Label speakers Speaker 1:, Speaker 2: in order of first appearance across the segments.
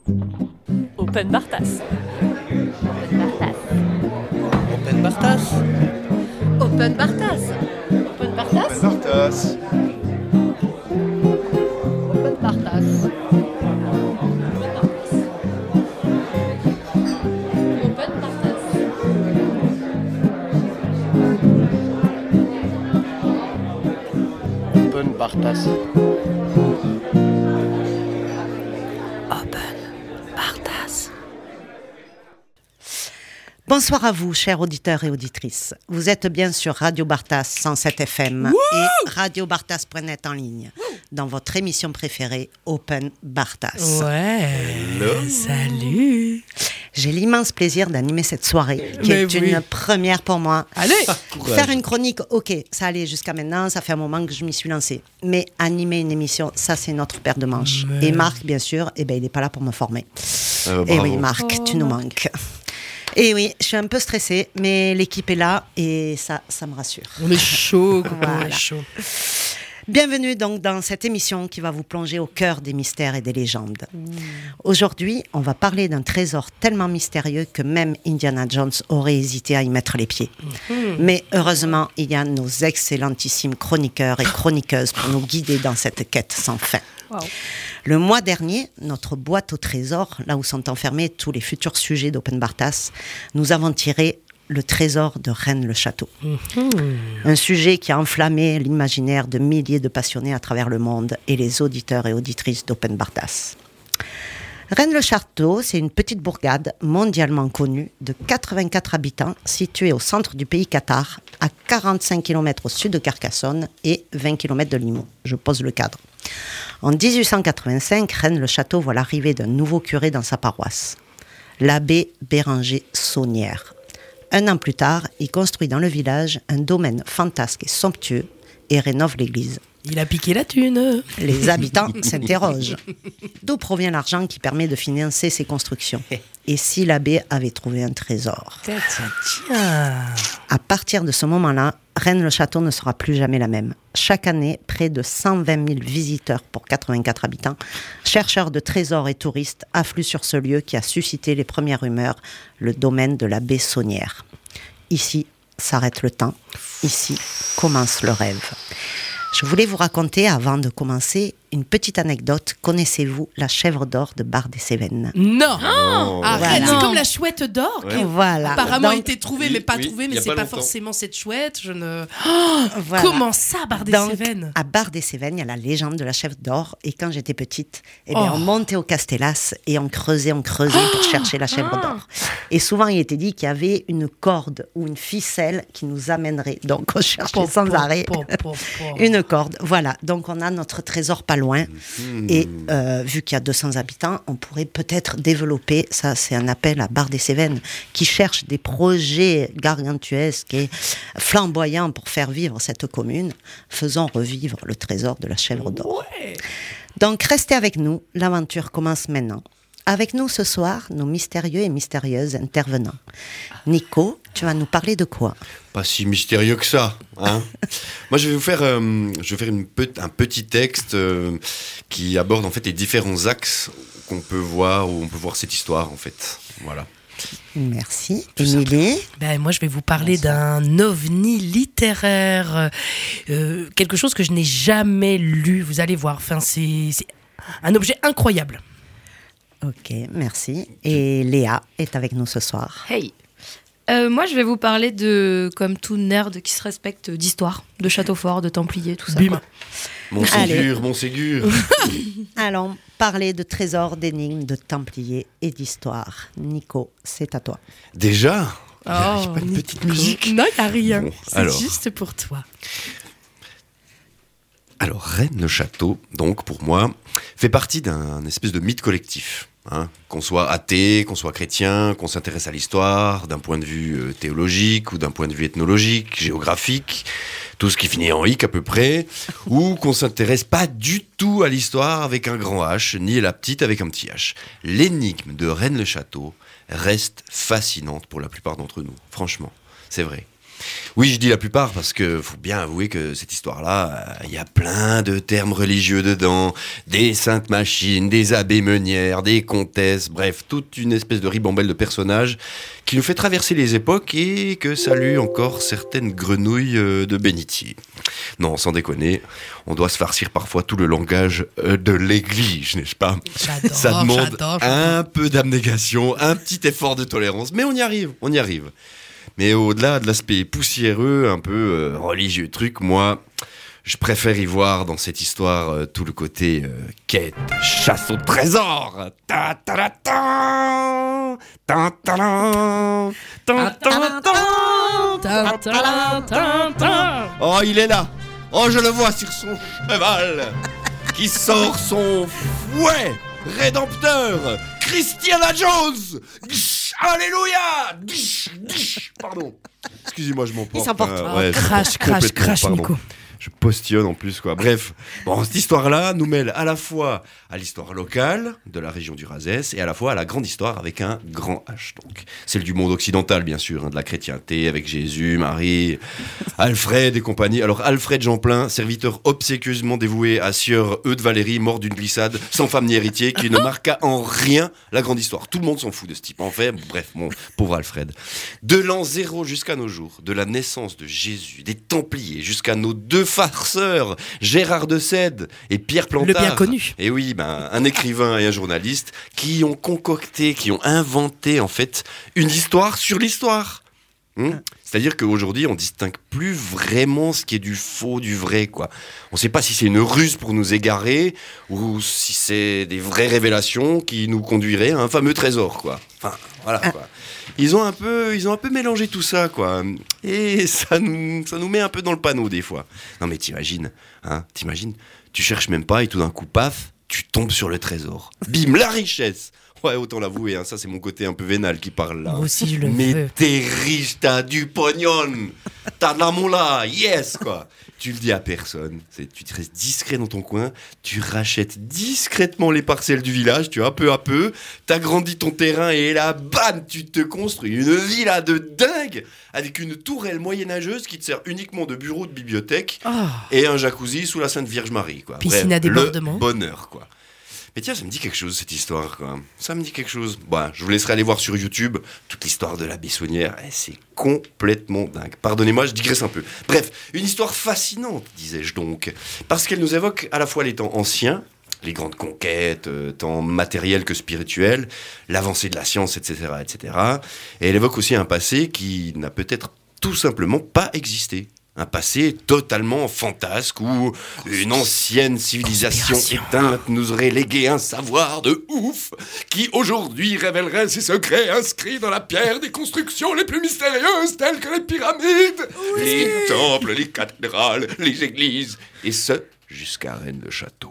Speaker 1: Open Bartas.
Speaker 2: Open Bartas.
Speaker 1: Open Bartas. Open Bartas.
Speaker 3: Open Bartas.
Speaker 1: Open Bartas. Open Bartas.
Speaker 3: Open Bartas.
Speaker 4: Bonsoir à vous, chers auditeurs et auditrices. Vous êtes bien sur Radio Bartas 107 FM et radiobartas.net en ligne, dans votre émission préférée, Open Bartas.
Speaker 5: Ouais.
Speaker 3: Hello.
Speaker 5: Salut.
Speaker 4: J'ai l'immense plaisir d'animer cette soirée, qui
Speaker 5: Mais
Speaker 4: est
Speaker 5: oui.
Speaker 4: une première pour moi.
Speaker 5: Allez.
Speaker 4: Faire une chronique, ok, ça allait jusqu'à maintenant, ça fait un moment que je m'y suis lancée. Mais animer une émission, ça c'est notre paire de manches.
Speaker 5: Mais-
Speaker 4: Et Marc, bien sûr, il n'est pas là pour me former. Et
Speaker 3: Bravo.
Speaker 4: oui, Marc, tu nous manques. Et oui, je suis un peu stressée, mais l'équipe est là et ça me rassure.
Speaker 5: On est chaud, on
Speaker 4: Voilà.
Speaker 5: est chaud.
Speaker 4: Bienvenue donc dans cette émission qui va vous plonger au cœur des mystères et des légendes. Aujourd'hui, on va parler d'un trésor tellement mystérieux que même Indiana Jones aurait hésité à y mettre les pieds. Mais heureusement, il y a nos excellentissimes chroniqueurs et chroniqueuses pour nous guider dans cette quête sans fin.
Speaker 1: Wow.
Speaker 4: Le mois dernier, notre boîte au trésor, là où sont enfermés tous les futurs sujets d'Open Bartas, nous avons tiré le trésor de Rennes-le-Château. Un sujet qui a enflammé l'imaginaire de milliers de passionnés à travers le monde et les auditeurs et auditrices d'Open Bartas. Rennes-le-Château, c'est une petite bourgade mondialement connue de 84 habitants située au centre du pays Qatar, à 45 km au sud de Carcassonne et 20 km de Limoux. Je pose le cadre. En 1885, Rennes-le-Château voit l'arrivée d'un nouveau curé dans sa paroisse, l'abbé Béranger Saunière. Un an plus tard, il construit dans le village un domaine fantasque et somptueux et rénove l'église.
Speaker 5: Il a piqué la thune.
Speaker 4: Les habitants s'interrogent. D'où provient l'argent qui permet de financer ces constructions ? Et si l'abbé avait trouvé un trésor ?
Speaker 5: Tiens.
Speaker 4: À partir de ce moment-là, Rennes-le-Château ne sera plus jamais la même. Chaque année, près de 120 000 visiteurs pour 84 habitants, chercheurs de trésors et touristes affluent sur ce lieu qui a suscité les premières rumeurs, le domaine de l'abbé Saunière. Ici s'arrête le temps, ici commence le rêve. Je voulais vous raconter, avant de commencer, une petite anecdote. Connaissez-vous la chèvre d'or de
Speaker 5: Non.
Speaker 4: Bar-des-Cévennes ?
Speaker 3: Oh.
Speaker 5: Arrête,
Speaker 4: Voilà.
Speaker 5: c'est comme la chouette d'or qui
Speaker 3: Ouais.
Speaker 4: Voilà.
Speaker 5: apparemment a
Speaker 4: Donc,
Speaker 5: été trouvée,
Speaker 3: oui,
Speaker 5: mais pas
Speaker 3: oui,
Speaker 5: trouvée,
Speaker 3: il y
Speaker 5: mais
Speaker 3: a
Speaker 5: c'est
Speaker 3: pas
Speaker 5: pas
Speaker 3: longtemps.
Speaker 5: forcément cette chouette. Je ne.
Speaker 4: voilà.
Speaker 5: Comment ça, Bar des
Speaker 4: Donc,
Speaker 5: Cévennes?
Speaker 4: à Bar-des-Cévennes, il y a la légende de la chèvre d'or. Et quand j'étais petite, eh bien,
Speaker 5: Oh.
Speaker 4: on montait au Castellas et on creusait pour chercher la chèvre d'or. Et souvent, il était dit qu'il y avait une corde ou une ficelle qui nous amènerait. Donc, on cherchait sans arrêt une corde. Voilà. Donc, on a notre trésor pas loin. Et vu qu'il y a 200 habitants, on pourrait peut-être développer, ça c'est un appel à Bar-des-Cévennes, qui cherche des projets gargantuesques et flamboyants pour faire vivre cette commune. Faisons revivre le trésor de la chèvre d'or.
Speaker 5: Ouais.
Speaker 4: Donc restez avec nous, l'aventure commence maintenant. Avec nous ce soir, nos mystérieux et mystérieuses intervenants. Nico, tu vas nous parler de quoi ?
Speaker 3: Pas si mystérieux que ça, hein. Moi, je vais vous faire, un petit texte qui aborde en fait les différents axes qu'on peut voir, où on peut voir cette histoire en fait. Voilà.
Speaker 4: Merci. Émilie ?
Speaker 5: Ben, moi, je vais vous parler d'un ovni littéraire, quelque chose que je n'ai jamais lu. Vous allez voir. Enfin, c'est un objet incroyable.
Speaker 4: Ok, merci. Et Léa est avec nous ce soir.
Speaker 6: Hey. Moi, je vais vous parler de, comme tout nerd qui se respecte, d'histoire, de château fort, de templiers, tout ça.
Speaker 5: Bim.
Speaker 6: quoi.
Speaker 3: Mon Ségur.
Speaker 4: Allons parler de trésors, d'énigmes, de templiers et d'histoire. Nico, c'est à toi.
Speaker 3: Déjà,
Speaker 5: Oh,
Speaker 3: j'ai pas une petite musique.
Speaker 5: Non, il n'y a rien.
Speaker 3: Bon,
Speaker 5: C'est
Speaker 3: alors.
Speaker 5: juste pour toi.
Speaker 3: Alors, Rennes-le-Château, donc pour moi, fait partie d'un espèce de mythe collectif. Hein, qu'on soit athée, qu'on soit chrétien, qu'on s'intéresse à l'histoire d'un point de vue théologique ou d'un point de vue ethnologique, géographique, tout ce qui finit en hic à peu près, ou qu'on s'intéresse pas du tout à l'histoire avec un grand H, ni à la petite avec un petit H. L'énigme de Rennes-le-Château reste fascinante pour la plupart d'entre nous, franchement, c'est vrai. Oui, je dis la plupart parce que faut bien avouer que cette histoire-là, il y a plein de termes religieux dedans, des saintes machines, des abbés meunières, des comtesses, bref, toute une espèce de ribambelle de personnages qui nous fait traverser les époques et que salue encore certaines grenouilles de bénitier. Non, sans déconner, on doit se farcir parfois tout le langage de l'église, n'est-ce pas ? Ça demande un peu d'abnégation, un petit effort de tolérance, mais on y arrive. Mais au-delà de l'aspect poussiéreux, un peu religieux truc, moi, je préfère y voir dans cette histoire tout le côté quête, chasse au trésor. Ta ta ta ta ta ta ta ta ta. Oh, il est là. Oh, je le vois sur son cheval qui sort son fouet rédempteur. Christiana Jones. Alléluia. Pardon. Excusez-moi, je m'emporte.
Speaker 4: Il s'emporte.
Speaker 5: Crash, Nico.
Speaker 3: Je postillonne en plus, quoi. Bref, bon, cette histoire-là nous mêle à la fois à l'histoire locale de la région du Razès et à la fois à la grande histoire avec un grand H. Donc, celle du monde occidental, bien sûr, hein, de la chrétienté avec Jésus, Marie, Alfred et compagnie. Alors, Alfred Gemplin, serviteur obséquieusement dévoué à sieur Eudes Valérie, mort d'une glissade, sans femme ni héritier, qui ne marqua en rien la grande histoire. Tout le monde s'en fout de ce type. En fait, bref, mon pauvre Alfred. De l'an 0 jusqu'à nos jours, de la naissance de Jésus, des Templiers, jusqu'à nos deux farceurs, Gérard de Sède et Pierre Plantard.
Speaker 5: Le bien connu.
Speaker 3: Et oui, un écrivain et un journaliste qui ont concocté, qui ont inventé en fait une histoire sur l'histoire. C'est-à-dire qu'aujourd'hui, on distingue plus vraiment ce qui est du faux, du vrai, quoi. On ne sait pas si c'est une ruse pour nous égarer ou si c'est des vraies révélations qui nous conduiraient à un fameux trésor, quoi. Enfin, voilà, quoi. Ils ont un peu mélangé tout ça, quoi. Et ça nous met un peu dans le panneau, des fois. Non, mais t'imagines, tu cherches même pas et tout d'un coup, paf, tu tombes sur le trésor. Bim, la richesse. Ouais, autant l'avouer, ça c'est mon côté un peu vénal qui parle là.
Speaker 5: Moi aussi, je le veux.
Speaker 3: Mais t'es riche, t'as du pognon, t'as de la moula, yes, quoi. Tu le dis à personne, tu te restes discret dans ton coin, tu rachètes discrètement les parcelles du village, tu vois, peu à peu, t'agrandis ton terrain et là, bam, tu te construis une villa de dingue avec une tourelle moyenâgeuse qui te sert uniquement de bureau de bibliothèque et un jacuzzi sous la Sainte Vierge Marie, quoi.
Speaker 5: Piscine à débordement.
Speaker 3: Le bonheur, quoi. Mais tiens, ça me dit quelque chose, cette histoire, quoi. Ça me dit quelque chose. Bon, je vous laisserai aller voir sur YouTube toute l'histoire de la Bessonnière. C'est complètement dingue. Pardonnez-moi, je digresse un peu. Bref, une histoire fascinante, disais-je donc. Parce qu'elle nous évoque à la fois les temps anciens, les grandes conquêtes, tant matérielles que spirituelles, l'avancée de la science, etc., etc. Et elle évoque aussi un passé qui n'a peut-être tout simplement pas existé. Un passé totalement fantasque où une ancienne civilisation éteinte nous aurait légué un savoir de ouf qui aujourd'hui révélerait ses secrets inscrits dans la pierre des constructions les plus mystérieuses telles que les pyramides, les temples, les cathédrales, les églises, et ce, jusqu'à Rennes le Château.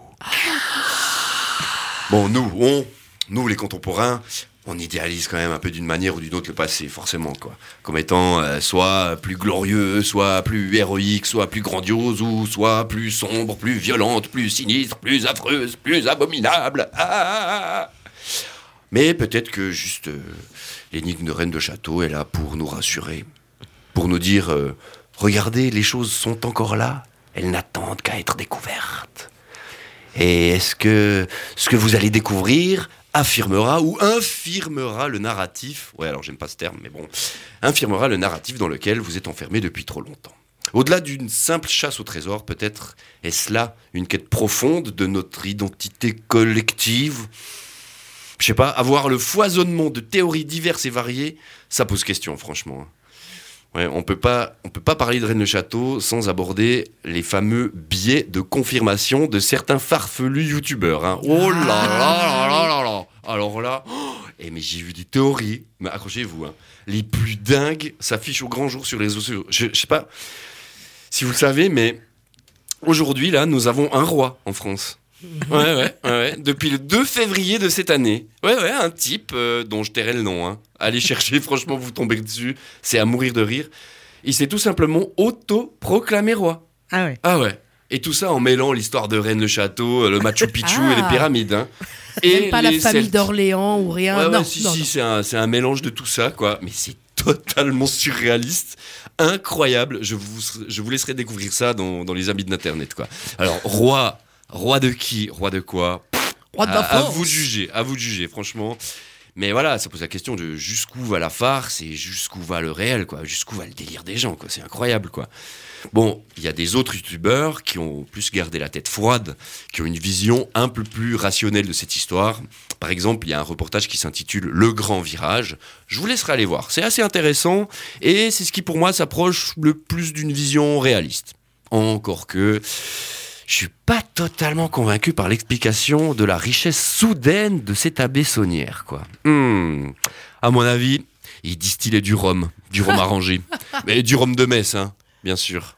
Speaker 3: Bon, nous les contemporains, on idéalise quand même un peu d'une manière ou d'une autre le passé, forcément, quoi. Comme étant soit plus glorieux, soit plus héroïque, soit plus grandiose, ou soit plus sombre, plus violente, plus sinistre, plus affreuse, plus abominable. Mais peut-être que juste l'énigme de Rennes de Château est là pour nous rassurer, pour nous dire regardez, les choses sont encore là, elles n'attendent qu'à être découvertes. Et est-ce que ce que vous allez découvrir affirmera ou infirmera le narratif, ouais, alors j'aime pas ce terme, mais bon, infirmera le narratif dans lequel vous êtes enfermé depuis trop longtemps. Au-delà d'une simple chasse au trésor, peut-être est-ce là une quête profonde de notre identité collective ? Je sais pas, avoir le foisonnement de théories diverses et variées, ça pose question, franchement. Ouais, on peut pas parler de Rennes le Château sans aborder les fameux biais de confirmation de certains farfelus youtubeurs. Hein. Oh là là là là là là. Alors là, mais j'ai vu des théories, mais accrochez-vous, hein, les plus dingues s'affichent au grand jour sur les réseaux sociaux. Je sais pas si vous le savez, mais aujourd'hui là, nous avons un roi en France. Ouais. Depuis le 2 février de cette année. Ouais, un type dont je tairai le nom. Hein. Allez chercher, franchement, vous tombez dessus. C'est à mourir de rire. Il s'est tout simplement auto-proclamé roi.
Speaker 4: Ah ouais.
Speaker 3: Et tout ça en mêlant l'histoire de Rennes le Château, le Machu Picchu et les pyramides. Hein.
Speaker 5: Et même pas la famille d'Orléans ou rien.
Speaker 3: Si, c'est un mélange de tout ça, quoi. Mais c'est totalement surréaliste, incroyable. Je vous laisserai découvrir ça dans les habits d'Internet, quoi. Alors, roi de qui? Roi de quoi?
Speaker 5: Roi de la
Speaker 3: à
Speaker 5: France.
Speaker 3: vous de juger, franchement. Mais voilà, ça pose la question de jusqu'où va la farce et jusqu'où va le réel, quoi. Jusqu'où va le délire des gens, quoi. C'est incroyable, quoi. Bon, il y a des autres youtubeurs qui ont plus gardé la tête froide, qui ont une vision un peu plus rationnelle de cette histoire. Par exemple, il y a un reportage qui s'intitule « Le Grand Virage ». Je vous laisserai aller voir. C'est assez intéressant et c'est ce qui, pour moi, s'approche le plus d'une vision réaliste. Encore que je suis pas totalement convaincu par l'explication de la richesse soudaine de cette abbé saunière, quoi. À mon avis, il distillait du rhum arrangé. Mais du rhum de Metz, hein, bien sûr.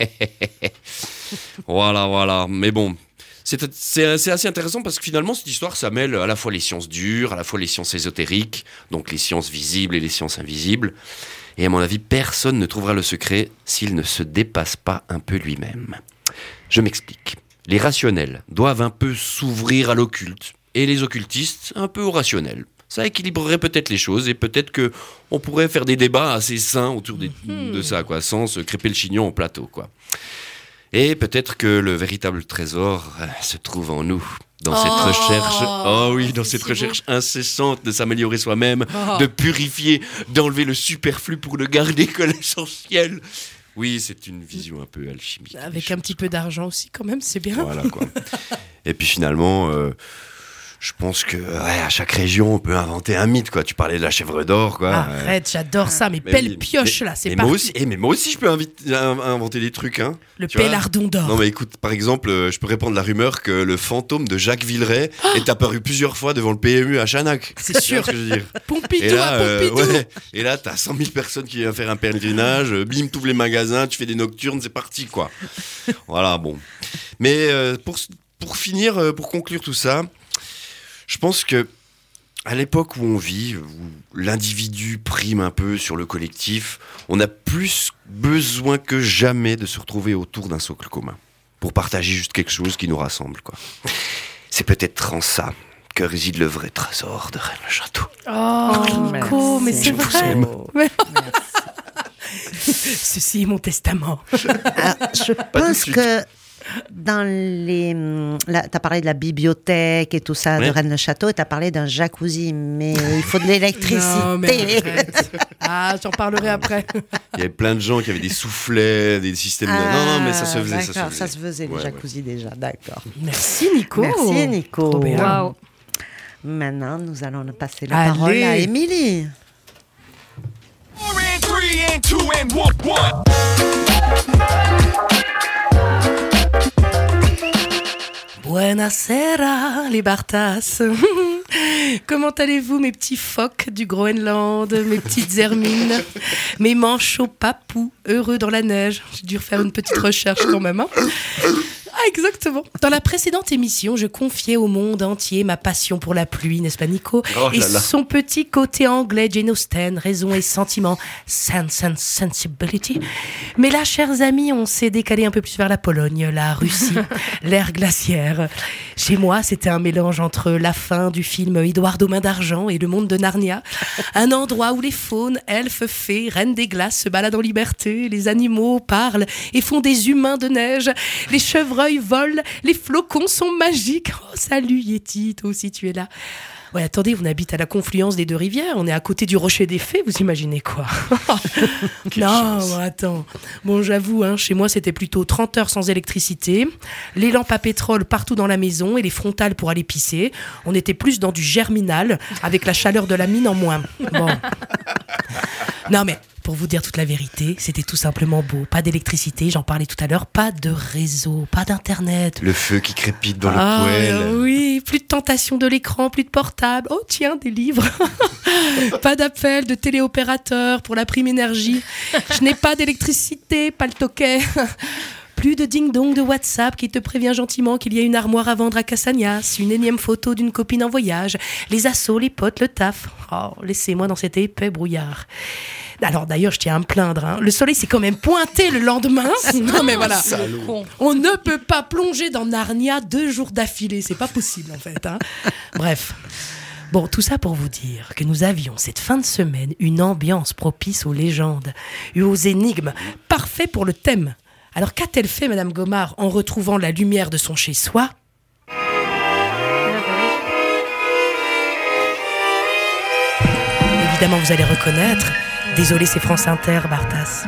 Speaker 3: Voilà. Mais bon, c'est assez intéressant parce que finalement, cette histoire, ça mêle à la fois les sciences dures, à la fois les sciences ésotériques, donc les sciences visibles et les sciences invisibles. Et à mon avis, personne ne trouvera le secret s'il ne se dépasse pas un peu lui-même. Je m'explique. Les rationnels doivent un peu s'ouvrir à l'occulte et les occultistes un peu au rationnel. Ça équilibrerait peut-être les choses et peut-être que on pourrait faire des débats assez sains autour de ça, quoi, sans se crêper le chignon en plateau, quoi. Et peut-être que le véritable trésor se trouve en nous. Dans cette recherche, cette recherche incessante de s'améliorer soi-même, de purifier, d'enlever le superflu pour ne garder que l'essentiel. Oui, c'est une vision un peu alchimique.
Speaker 5: Avec un petit peu d'argent aussi, quand même, c'est bien.
Speaker 3: Voilà, quoi. Et puis finalement, je pense que à chaque région, on peut inventer un mythe, quoi. Tu parlais de la chèvre d'or, quoi.
Speaker 5: Arrête, j'adore ça, mais pelle pioche, là, c'est parti.
Speaker 3: Mais moi aussi, je peux inventer des trucs, hein.
Speaker 5: Le pélardon d'or.
Speaker 3: Non, mais écoute, par exemple, je peux répandre la rumeur que le fantôme de Jacques Villeray est apparu plusieurs fois devant le PMU à Chanac.
Speaker 5: C'est sûr.
Speaker 3: Ce que je veux dire.
Speaker 5: Pompidou,
Speaker 3: Et là, t'as 100 000 personnes qui viennent faire un pèlerinage, bim, t'ouvres les magasins, tu fais des nocturnes, c'est parti, quoi. Voilà, bon. Mais pour finir, pour conclure tout ça, je pense que à l'époque où on vit, où l'individu prime un peu sur le collectif, on a plus besoin que jamais de se retrouver autour d'un socle commun pour partager juste quelque chose qui nous rassemble, quoi. C'est peut-être en ça que réside le vrai trésor de Rennes-le-Château.
Speaker 5: Oh, Nico, mais c'est vrai.
Speaker 4: Merci.
Speaker 5: Ceci est mon testament.
Speaker 4: Je pense que dans t'as parlé de la bibliothèque et tout ça, de Rennes-le-Château, et t'as parlé d'un jacuzzi, mais il faut de l'électricité.
Speaker 5: Non, mais j'en parlerai après.
Speaker 3: Il y avait plein de gens qui avaient des soufflets, des systèmes. Non, mais ça se faisait.
Speaker 4: D'accord, ça se faisait, les jacuzzis déjà, d'accord.
Speaker 5: Merci Nico.
Speaker 4: Merci Nico.
Speaker 5: Trop bien.
Speaker 6: Wow.
Speaker 4: Maintenant, nous allons passer la parole à Émilie.
Speaker 7: 4 and 3 and 2 and 1.
Speaker 5: Buonasera, les Bartas. Comment allez-vous, mes petits phoques du Groenland, mes petites hermines, mes manchots papous, heureux dans la neige? J'ai dû refaire une petite recherche quand même, hein. Ah, exactement. Dans la précédente émission, je confiais au monde entier ma passion pour la pluie, n'est-ce pas, Nico? Et son petit côté anglais, Jane Austen, raison et sentiment, sense and sensibility. Mais là, chers amis, on s'est décalé un peu plus vers la Pologne, la Russie, l'ère glaciaire. Chez moi, c'était un mélange entre la fin du film Édouard aux mains d'argent et le monde de Narnia. Un endroit où les faunes, elfes, fées, reines des glaces se baladent en liberté, les animaux parlent et font des humains de neige, les chevreuils volent, les flocons sont magiques. Oh, salut Yeti, toi aussi tu es là. Ouais, attendez, on habite à la confluence des deux rivières, on est à côté du Rocher des Fées, vous imaginez quoi? Non, bon, attends. Bon, j'avoue, hein, chez moi c'était plutôt 30 heures sans électricité, les lampes à pétrole partout dans la maison et les frontales pour aller pisser. On était plus dans du germinal, avec la chaleur de la mine en moins. Bon. Non mais, pour vous dire toute la vérité, c'était tout simplement beau. Pas d'électricité, j'en parlais tout à l'heure, pas de réseau, pas d'internet.
Speaker 3: Le feu qui crépite dans le poêle.
Speaker 5: Oui, plus de tentation de l'écran, plus de portable. Oh tiens, des livres. Pas d'appel de téléopérateur pour la prime énergie. Je n'ai pas d'électricité, pas le toquet. Plus de ding-dong de WhatsApp qui te prévient gentiment qu'il y a une armoire à vendre à Cassagnas, une énième photo d'une copine en voyage, les assos, les potes, le taf. Oh, laissez-moi dans cet épais brouillard. Alors d'ailleurs, je tiens à me plaindre, hein. Le soleil s'est quand même pointé le lendemain. Non mais voilà, on ne peut pas plonger dans Narnia 2 jours d'affilée, c'est pas possible en fait, hein. Bref. Bon, tout ça pour vous dire que nous avions cette fin de semaine une ambiance propice aux légendes et aux énigmes, parfait pour le thème. Alors qu'a-t-elle fait, Madame Gomard, en retrouvant la lumière de son chez-soi ? Évidemment, vous allez reconnaître. Désolé, c'est France Inter, Bartas.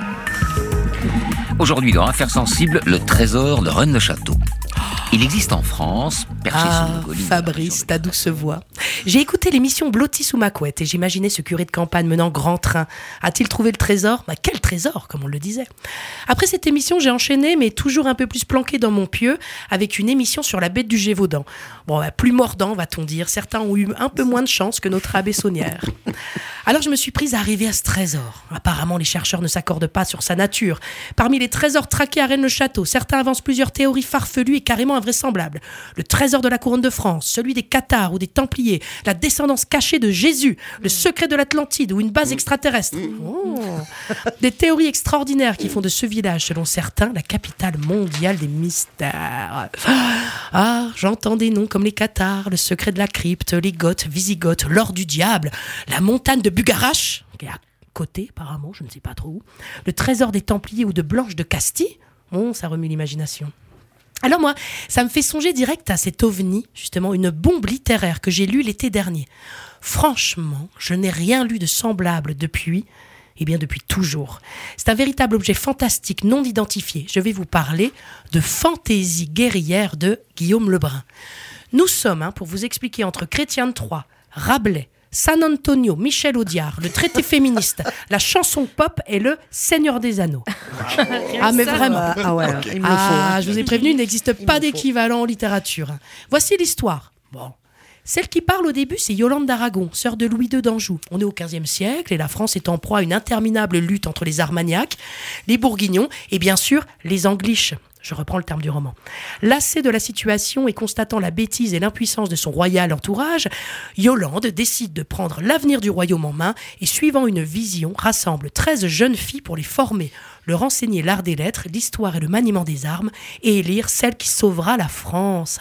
Speaker 8: Aujourd'hui, dans Affaires sensibles, le trésor de Rennes-le-Château. Il existe en France, perché sur une colline.
Speaker 5: Fabrice, ta douce voix. J'ai écouté l'émission Blottis sous ma couette et j'imaginais ce curé de campagne menant grand train. A-t-il trouvé le trésor ? Quel trésor, comme on le disait. Après cette émission, j'ai enchaîné, mais toujours un peu plus planqué dans mon pieu, avec une émission sur la bête du Gévaudan. Bon, plus mordant, va-t-on dire. Certains ont eu un peu moins de chance que notre abbé Saunière. Alors je me suis prise à arriver à ce trésor. Apparemment, les chercheurs ne s'accordent pas sur sa nature. Parmi les trésors traqués à Rennes-le-Château, certains avancent plusieurs théories farfelues et carrément invraisemblables. Le trésor de la couronne de France, celui des Cathares ou des Templiers, la descendance cachée de Jésus, le secret de l'Atlantide ou une base extraterrestre. Oh. Des théories extraordinaires qui font de ce village, selon certains, la capitale mondiale des mystères. Ah, j'entends des noms comme les Cathares, le secret de la crypte, les Goths, Visigoths, l'or du diable, la montagne de Bugarache, qui est à côté apparemment, je ne sais pas trop où, le trésor des Templiers ou de Blanche de Castille. Bon, ça remue l'imagination. Alors moi, ça me fait songer direct à cet ovni, justement, une bombe littéraire que j'ai lue l'été dernier. Franchement, je n'ai rien lu de semblable depuis toujours. C'est un véritable objet fantastique non identifié. Je vais vous parler de Fantaisie guerrière de Guillaume Lebrun. Nous sommes, pour vous expliquer, entre Chrétien de Troyes, Rabelais, San Antonio, Michel Audiard, le traité féministe, la chanson pop et le Seigneur des Anneaux. Mais vraiment.
Speaker 4: Il me le faut.
Speaker 5: Je vous ai prévenu, il n'existe pas d'équivalent en littérature. Voici l'histoire. Bon. Celle qui parle au début, c'est Yolande d'Aragon, sœur de Louis II d'Anjou. On est au XVe siècle et la France est en proie à une interminable lutte entre les Armagnacs, les Bourguignons et bien sûr les Angliches. Je reprends le terme du roman. Lassée de la situation et constatant la bêtise et l'impuissance de son royal entourage, Yolande décide de prendre l'avenir du royaume en main et, suivant une vision, rassemble 13 jeunes filles pour les former, leur enseigner l'art des lettres, l'histoire et le maniement des armes et élire celle qui sauvera la France.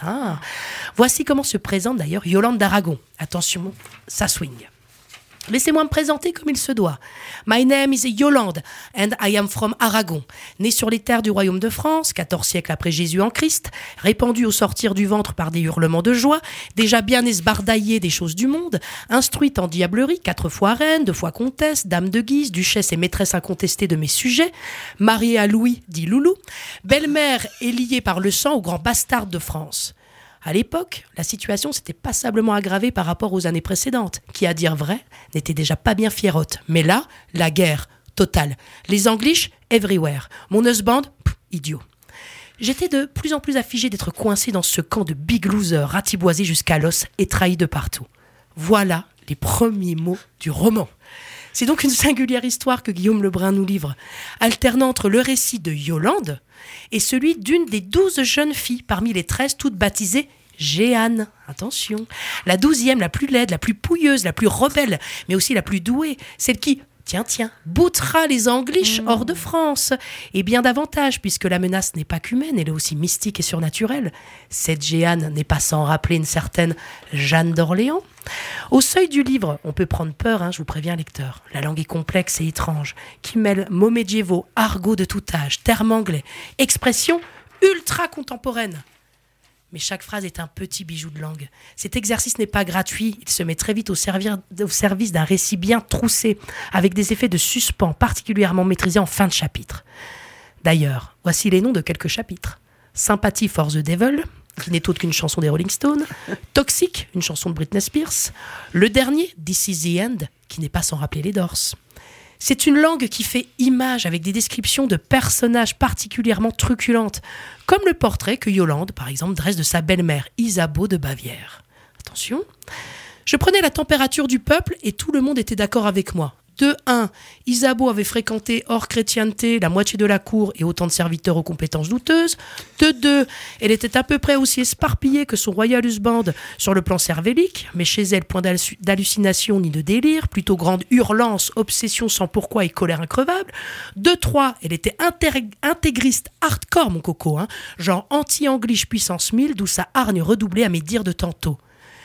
Speaker 5: Voici comment se présente d'ailleurs Yolande d'Aragon. Attention, ça swing. Laissez-moi me présenter comme il se doit. My name is Yolande and I am from Aragon. Née sur les terres du royaume de France, 14 siècles après Jésus en Christ, répandue au sortir du ventre par des hurlements de joie, déjà bien esbardaillée des choses du monde, instruite en diablerie, 4 fois reine, 2 fois comtesse, dame de Guise, duchesse et maîtresse incontestée de mes sujets, mariée à Louis, dit Loulou, belle-mère et liée par le sang au grand bastard de France. À l'époque, la situation s'était passablement aggravée par rapport aux années précédentes, qui, à dire vrai, n'étaient déjà pas bien fiérotes. Mais là, la guerre, totale. Les Anglish, everywhere. Mon husband, idiot. J'étais de plus en plus affligé d'être coincé dans ce camp de big losers, ratiboisé jusqu'à l'os et trahi de partout. Voilà les premiers mots du roman. C'est donc une singulière histoire que Guillaume Lebrun nous livre, alternant entre le récit de Yolande et celui d'une des 12 jeunes filles parmi les 13, toutes baptisées Jeanne. Attention, la 12e, la plus laide, la plus pouilleuse, la plus rebelle, mais aussi la plus douée, celle qui, tiens, boutera les Anglish hors de France. Et bien davantage, puisque la menace n'est pas qu'humaine, elle est aussi mystique et surnaturelle. Cette Jeanne n'est pas sans rappeler une certaine Jeanne d'Orléans. Au seuil du livre, on peut prendre peur, je vous préviens lecteur. La langue est complexe et étrange, qui mêle mots médiévaux, argot de tout âge, termes anglais, expressions ultra contemporaines. Mais chaque phrase est un petit bijou de langue. Cet exercice n'est pas gratuit, il se met très vite au service d'un récit bien troussé, avec des effets de suspens particulièrement maîtrisés en fin de chapitre. D'ailleurs, voici les noms de quelques chapitres. Sympathy for the Devil, qui n'est autre qu'une chanson des Rolling Stones. Toxic, une chanson de Britney Spears. Le dernier, This is the End, qui n'est pas sans rappeler les Doors. C'est une langue qui fait image avec des descriptions de personnages particulièrement truculentes, comme le portrait que Yolande, par exemple, dresse de sa belle-mère, Isabeau de Bavière. Attention, je prenais la température du peuple et tout le monde était d'accord avec moi. De 1, Isabeau avait fréquenté hors chrétienté la moitié de la cour et autant de serviteurs aux compétences douteuses. De 2, elle était à peu près aussi esparpillée que son royal husband sur le plan cervélique, mais chez elle, point d'hallucination ni de délire, plutôt grande hurlance, obsession sans pourquoi et colère increvable. De 3, elle était intégriste hardcore, mon coco, genre anti-anglish puissance 1000, d'où sa hargne redoublée à mes dires de tantôt.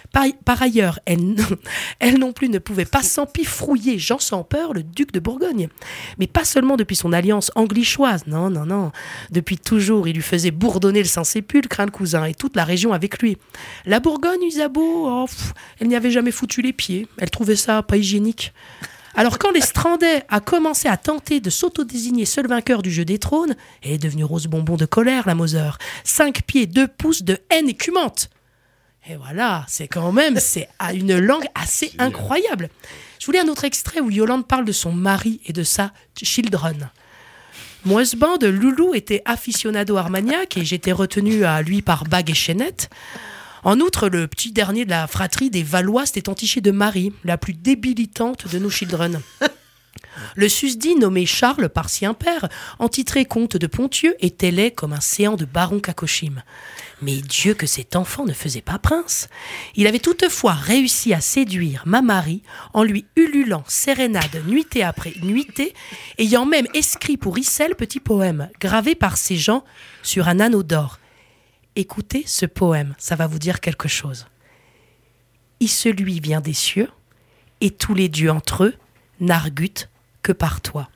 Speaker 5: Par ailleurs, elle non plus ne pouvait pas s'empifrouiller Jean sans peur, le duc de Bourgogne. Mais pas seulement depuis son alliance anglichoise, non. Depuis toujours, il lui faisait bourdonner le Saint-Sépulcre, le cousin, et toute la région avec lui. La Bourgogne, Isabeau, elle n'y avait jamais foutu les pieds. Elle trouvait ça pas hygiénique. Alors quand l'Estrandet a commencé à tenter de s'auto-désigner seul vainqueur du jeu des trônes, elle est devenue rose bonbon de colère, la Moser. 5 pieds, 2 pouces de haine écumante. Et voilà, c'est une langue assez incroyable. Je voulais un autre extrait où Yolande parle de son mari et de sa children. Mon husband, Loulou, était aficionado armagnac et j'étais retenue à lui par bague et chaînette. En outre, le petit dernier de la fratrie des Valois s'était entiché de Marie, la plus débilitante de nos children. Le susdit, nommé Charles par sien père, entitré comte de Ponthieu, était laid comme un séant de baron Cacochim. Mais Dieu que cet enfant ne faisait pas prince. Il avait toutefois réussi à séduire ma Marie en lui ululant sérénade nuitée après nuitée, ayant même écrit pour Issel petit poème gravé par ses gens sur un anneau d'or. Écoutez ce poème, ça va vous dire quelque chose. Celui vient des cieux, et tous les dieux entre eux n'argutent que par toi.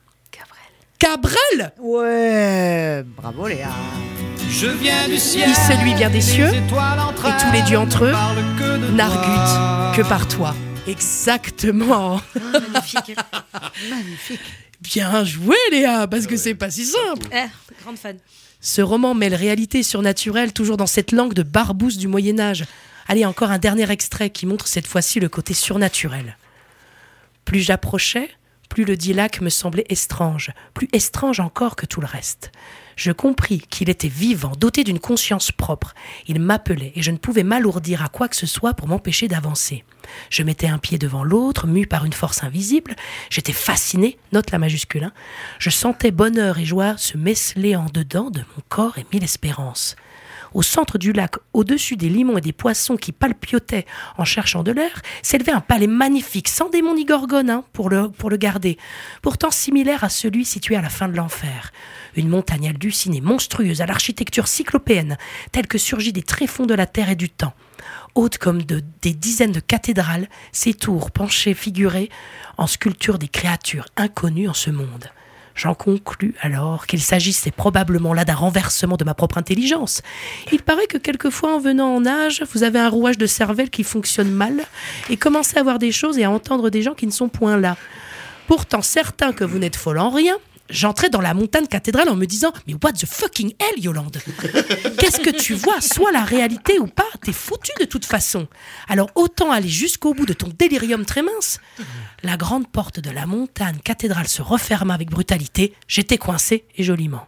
Speaker 5: Cabrel.
Speaker 4: Ouais, bravo Léa.
Speaker 7: Je viens du ciel.
Speaker 5: Celui vient des cieux, et tous les dieux entre eux n'argutent que par toi. Exactement.
Speaker 6: Magnifique.
Speaker 4: Magnifique.
Speaker 5: Bien joué Léa, parce que c'est pas si simple.
Speaker 6: Grande fan.
Speaker 5: Ce roman mêle réalité surnaturelle, toujours dans cette langue de barbouze du Moyen-Âge. Allez, encore un dernier extrait qui montre cette fois-ci le côté surnaturel. Plus j'approchais, plus le dit lac me semblait étrange, plus étrange encore que tout le reste. Je compris qu'il était vivant, doté d'une conscience propre. Il m'appelait et je ne pouvais m'alourdir à quoi que ce soit pour m'empêcher d'avancer. Je mettais un pied devant l'autre, mu par une force invisible. J'étais fasciné, note la majuscule. Je sentais bonheur et joie se messeler en dedans de mon corps et mille espérances. Au centre du lac, au-dessus des limons et des poissons qui palpiotaient en cherchant de l'air, s'élevait un palais magnifique, sans démon ni gorgone, pour le garder, pourtant similaire à celui situé à la fin de l'enfer. Une montagne hallucinée, monstrueuse, à l'architecture cyclopéenne, telle que surgit des tréfonds de la terre et du temps. Haute comme des dizaines de cathédrales, ces tours penchées figurées en sculpture des créatures inconnues en ce monde. J'en conclus alors qu'il s'agissait probablement là d'un renversement de ma propre intelligence. Il paraît que quelquefois, en venant en âge, vous avez un rouage de cervelle qui fonctionne mal et commencez à voir des choses et à entendre des gens qui ne sont point là. Pourtant, certain que vous n'êtes folle en rien, j'entrais dans la montagne cathédrale en me disant « Mais what the fucking hell, Yolande ?» Qu'est-ce que tu vois, soit la réalité ou pas, t'es foutu de toute façon. Alors autant aller jusqu'au bout de ton délirium très mince. La grande porte de la montagne cathédrale se referma avec brutalité. J'étais coincé et joliment.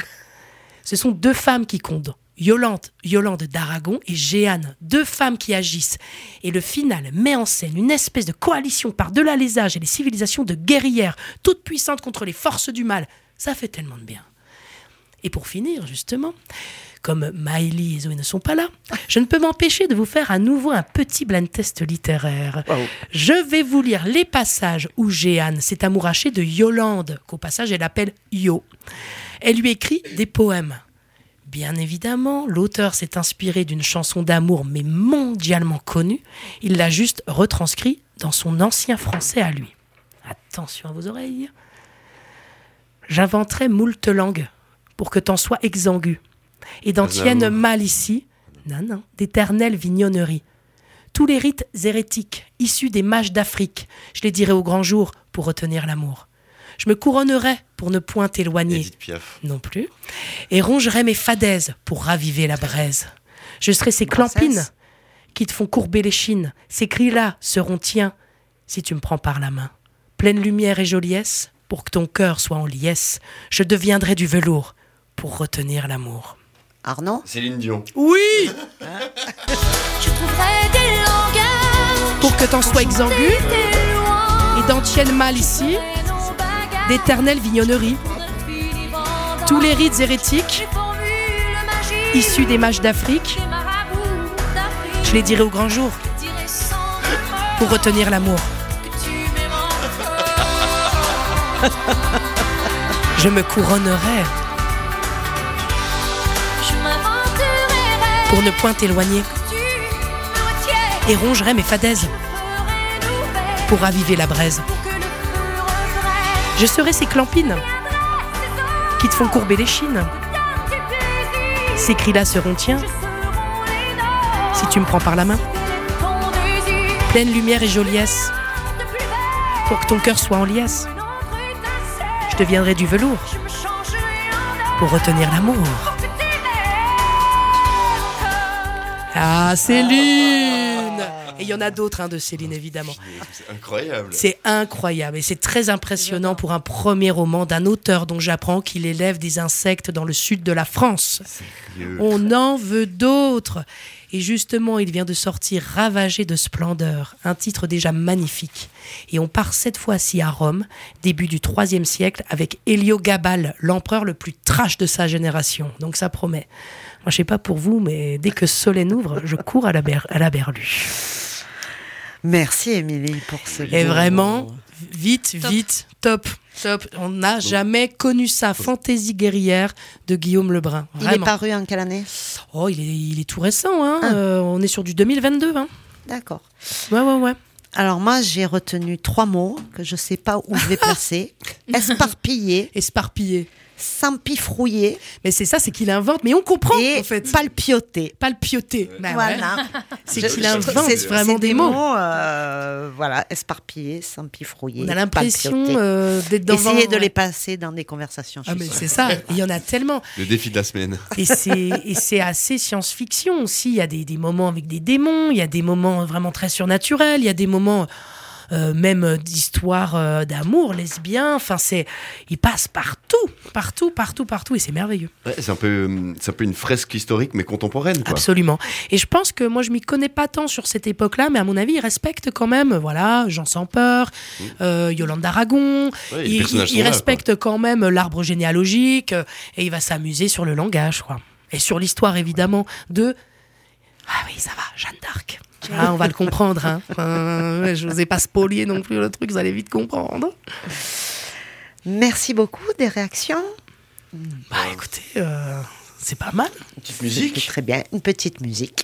Speaker 5: Ce sont 2 femmes qui comptent. Yolande d'Aragon et Jeanne, 2 femmes qui agissent. Et le final met en scène une espèce de coalition par-delà les âges et les civilisations de guerrières, toutes puissantes contre les forces du mal. Ça fait tellement de bien. Et pour finir, justement, comme Maëlie et Zoé ne sont pas là, je ne peux m'empêcher de vous faire à nouveau un petit blind test littéraire. Wow. Je vais vous lire les passages où Jeanne s'est amourachée de Yolande, qu'au passage elle appelle Yo. Elle lui écrit des poèmes. Bien évidemment, l'auteur s'est inspiré d'une chanson d'amour, mais mondialement connue. Il l'a juste retranscrit dans son ancien français à lui. Attention à vos oreilles. J'inventerai moult langues pour que t'en sois exangu, et d'en tienne mal ici, d'éternelle vignonnerie. Tous les rites hérétiques, issus des mages d'Afrique, je les dirai au grand jour pour retenir l'amour. Je me couronnerai pour ne point t'éloigner.
Speaker 3: Edith Piaf.
Speaker 5: Non plus. Et rongerai mes fadaises pour raviver la braise. Je serai ces clampines qui te font courber les chines. Ces cris-là seront tiens si tu me prends par la main. Pleine lumière et joliesse, pour que ton cœur soit en liesse, je deviendrai du velours pour retenir l'amour.
Speaker 4: Arnaud ?
Speaker 3: Céline Dion.
Speaker 5: Oui.
Speaker 1: Je trouverai des langages
Speaker 5: pour que t'en sois exangu et d'en tienne mal ici, d'éternelle vignonnerie. Tous les rites hérétiques, issus des mages d'Afrique, je les dirai au grand jour pour retenir l'amour. Je me couronnerai pour ne point t'éloigner et rongerai mes fadaises pour raviver la braise. Je serai ces clampines qui te font courber les chines. Ces cris-là seront tiens si tu me prends par la main. Pleine lumière et joliesse pour que ton cœur soit en liesse. Je deviendrai du velours pour retenir l'amour. Ah, Céline! Et il y en a d'autres de Céline, évidemment.
Speaker 3: C'est incroyable.
Speaker 5: C'est incroyable et c'est très impressionnant pour un premier roman d'un auteur dont j'apprends qu'il élève des insectes dans le sud de la France.
Speaker 3: Sérieux.
Speaker 5: On en veut d'autres. Et justement, il vient de sortir Ravagé de splendeur, un titre déjà magnifique. Et on part cette fois-ci à Rome, début du IIIe siècle, avec Héliogabale, l'empereur le plus trash de sa génération. Donc ça promet. Moi, je sais pas pour vous, mais dès que Solène ouvre, je cours à la berlue.
Speaker 4: Merci Émilie pour ce
Speaker 5: Et
Speaker 4: beau-
Speaker 5: vraiment, vite, top. On n'a jamais connu ça. Fantaisie guerrière de Guillaume Lebrun.
Speaker 4: Il est
Speaker 5: Vraiment.
Speaker 4: paru en quelle année?
Speaker 5: Oh, il est tout récent. On est sur du 2022.
Speaker 4: D'accord.
Speaker 5: Ouais.
Speaker 4: Alors moi, j'ai retenu 3 mots que je ne sais pas où je vais placer.
Speaker 5: Esparpillé.
Speaker 4: S'empifrouiller
Speaker 5: Mais c'est ça, c'est qu'il invente. Mais on comprend,
Speaker 4: et
Speaker 5: en fait.
Speaker 4: palpioter.
Speaker 5: Palpioter. Ben
Speaker 4: Voilà.
Speaker 5: ouais. C'est
Speaker 4: Je-
Speaker 5: qu'il
Speaker 4: je-
Speaker 5: invente
Speaker 4: c'est-
Speaker 5: vraiment
Speaker 4: c'est
Speaker 5: des mots.
Speaker 4: voilà, esparpiller, s'empifrouiller.
Speaker 5: On a l'impression
Speaker 4: palpioter.
Speaker 5: d'être dans
Speaker 4: Essayer de
Speaker 5: ouais.
Speaker 4: les passer dans des conversations. je
Speaker 5: Ah
Speaker 4: suis
Speaker 5: mais
Speaker 4: sûre.
Speaker 5: c'est ça, il y en a tellement.
Speaker 3: Le défi de la semaine.
Speaker 5: Et c'est assez science-fiction aussi. Il y a des moments avec des démons, il y a des moments vraiment très surnaturels, il y a des moments même d'histoire d'amour lesbien. Enfin, il passe partout, et c'est merveilleux.
Speaker 3: Ouais, c'est un peu une fresque historique, mais contemporaine, quoi.
Speaker 5: Absolument. Et je pense que moi, je m'y connais pas tant sur cette époque-là, mais à mon avis, il respecte quand même, voilà, Jean sans peur, Yolande d'Aragon.
Speaker 3: Ouais, les personnages sont
Speaker 5: Il
Speaker 3: là,
Speaker 5: respecte quand même l'arbre généalogique, et il va s'amuser sur le langage, quoi. Et sur l'histoire, évidemment, de... Ah oui, ça va, Jeanne d'Arc. Ah, on va le comprendre. Je vous ai pas spolié non plus le truc, vous allez vite comprendre.
Speaker 4: Merci beaucoup des réactions.
Speaker 5: Bah écoutez, c'est pas mal.
Speaker 3: Une petite
Speaker 4: C'est
Speaker 3: musique.
Speaker 4: très bien. Une petite musique.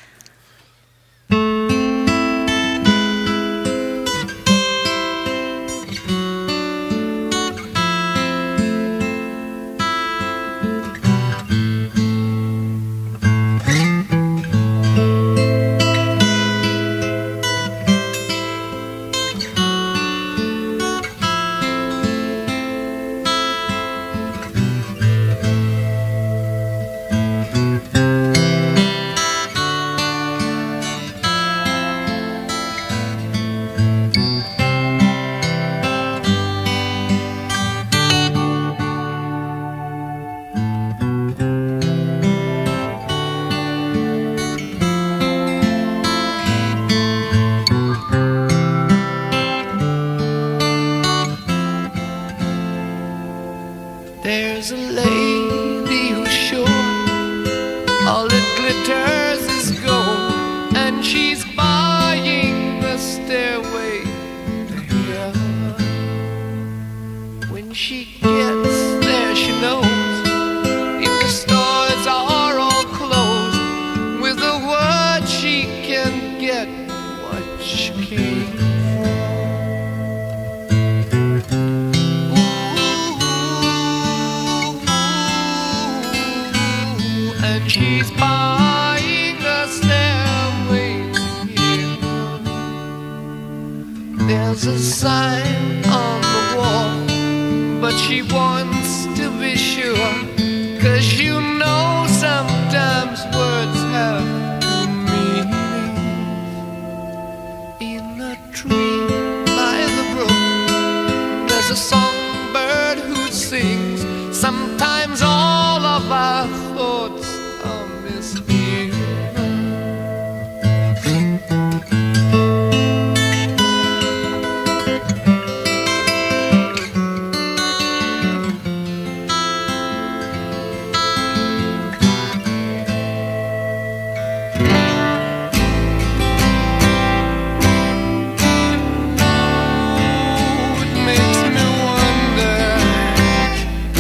Speaker 9: There's a lady who's sure all that glitters is gold, and she's buying the stairway to heaven. When she gets there, she knows if the stores are all closed, with a word she can get what she came. And she's buying a stairway here. There's a sign on the wall, but she wants to be sure, 'cause you know sometimes words have two meanings. In a tree by the brook, there's a songbird who sings. Sometimes all of our thoughts are misheard. It makes me wonder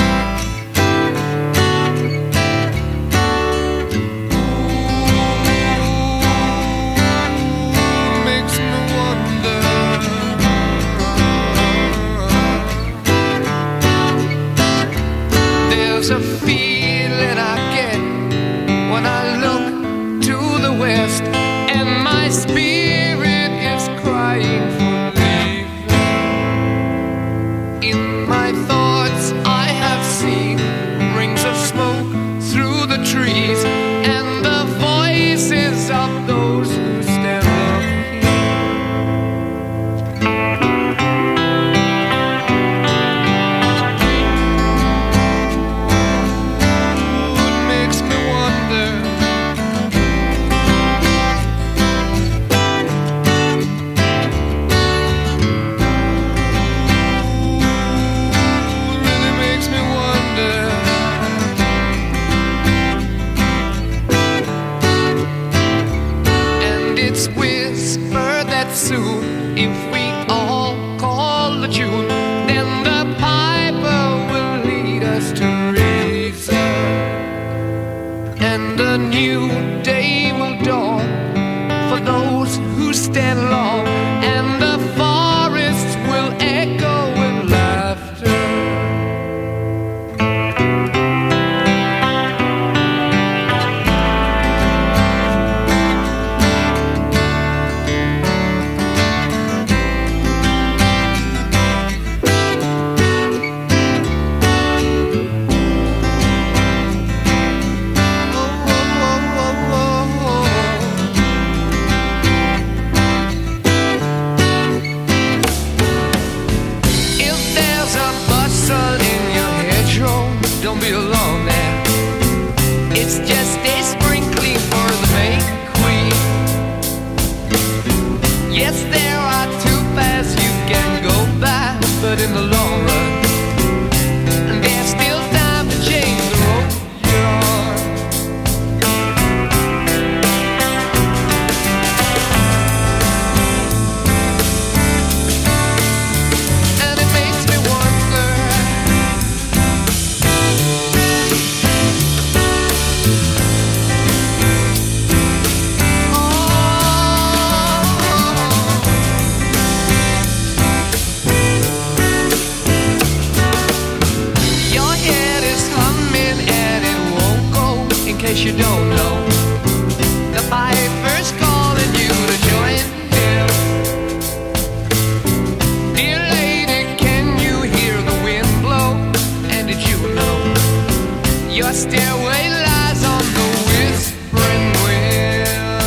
Speaker 9: enough soon. If we all call the tune, then the piper will lead us to reason, and a new day will dawn for those who stand long, and the forests will echo with laughter. Don't be alone there. It's just a sprinkling for the May Queen. Yes, there are two paths you can go by, but in the long run, there's still time to change the road you're on. And it makes me wonder, in case you don't know, the piper's calling you to join him. Dear lady, can you hear the wind blow? And did you know your stairway lies on the whispering wind?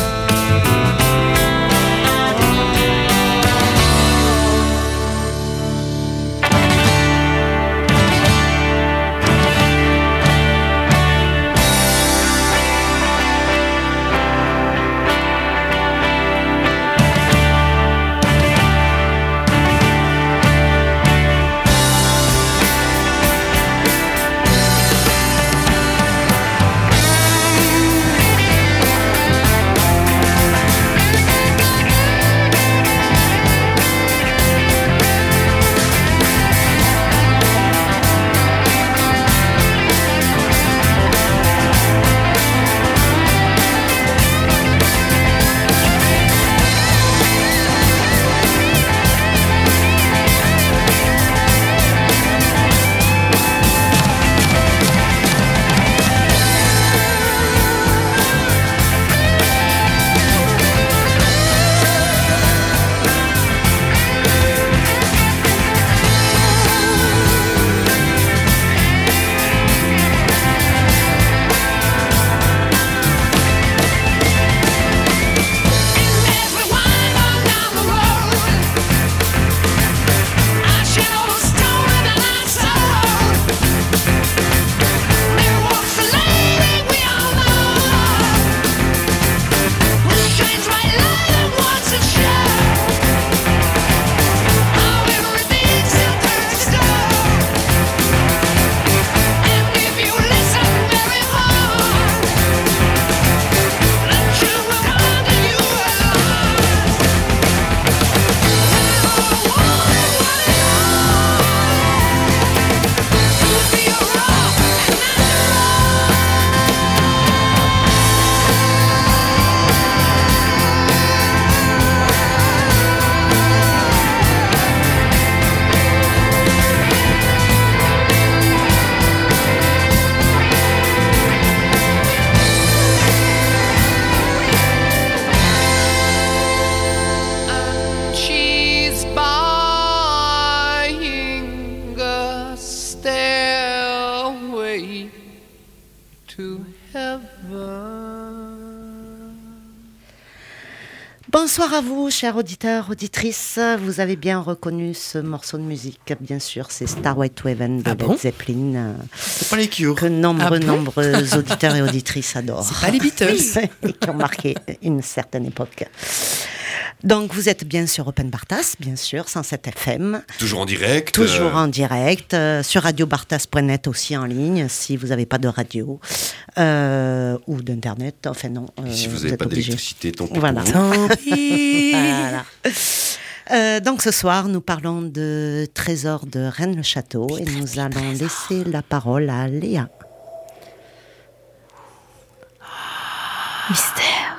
Speaker 4: Bonsoir à vous, chers auditeurs, auditrices. Vous avez bien reconnu ce morceau de musique, bien sûr, c'est Stairway to Heaven de Led Zeppelin.
Speaker 3: C'est pas les Cure.
Speaker 4: Que nombreux auditeurs et auditrices adorent.
Speaker 5: C'est pas les Beatles.
Speaker 4: Et qui ont marqué une certaine époque. Donc vous êtes bien sur Open Bartas, bien sûr, 107 FM.
Speaker 3: Toujours en direct.
Speaker 4: Toujours en direct, sur radiobartas.net aussi en ligne, si vous n'avez pas de radio ou d'internet. Enfin non.
Speaker 3: Si vous n'avez pas d'électricité, tant pis.
Speaker 4: Voilà.
Speaker 5: Tant pis.
Speaker 4: Voilà. Donc ce soir, nous parlons de Trésor de Rennes-le-Château et nous allons laisser la parole à Léa.
Speaker 6: Mystère.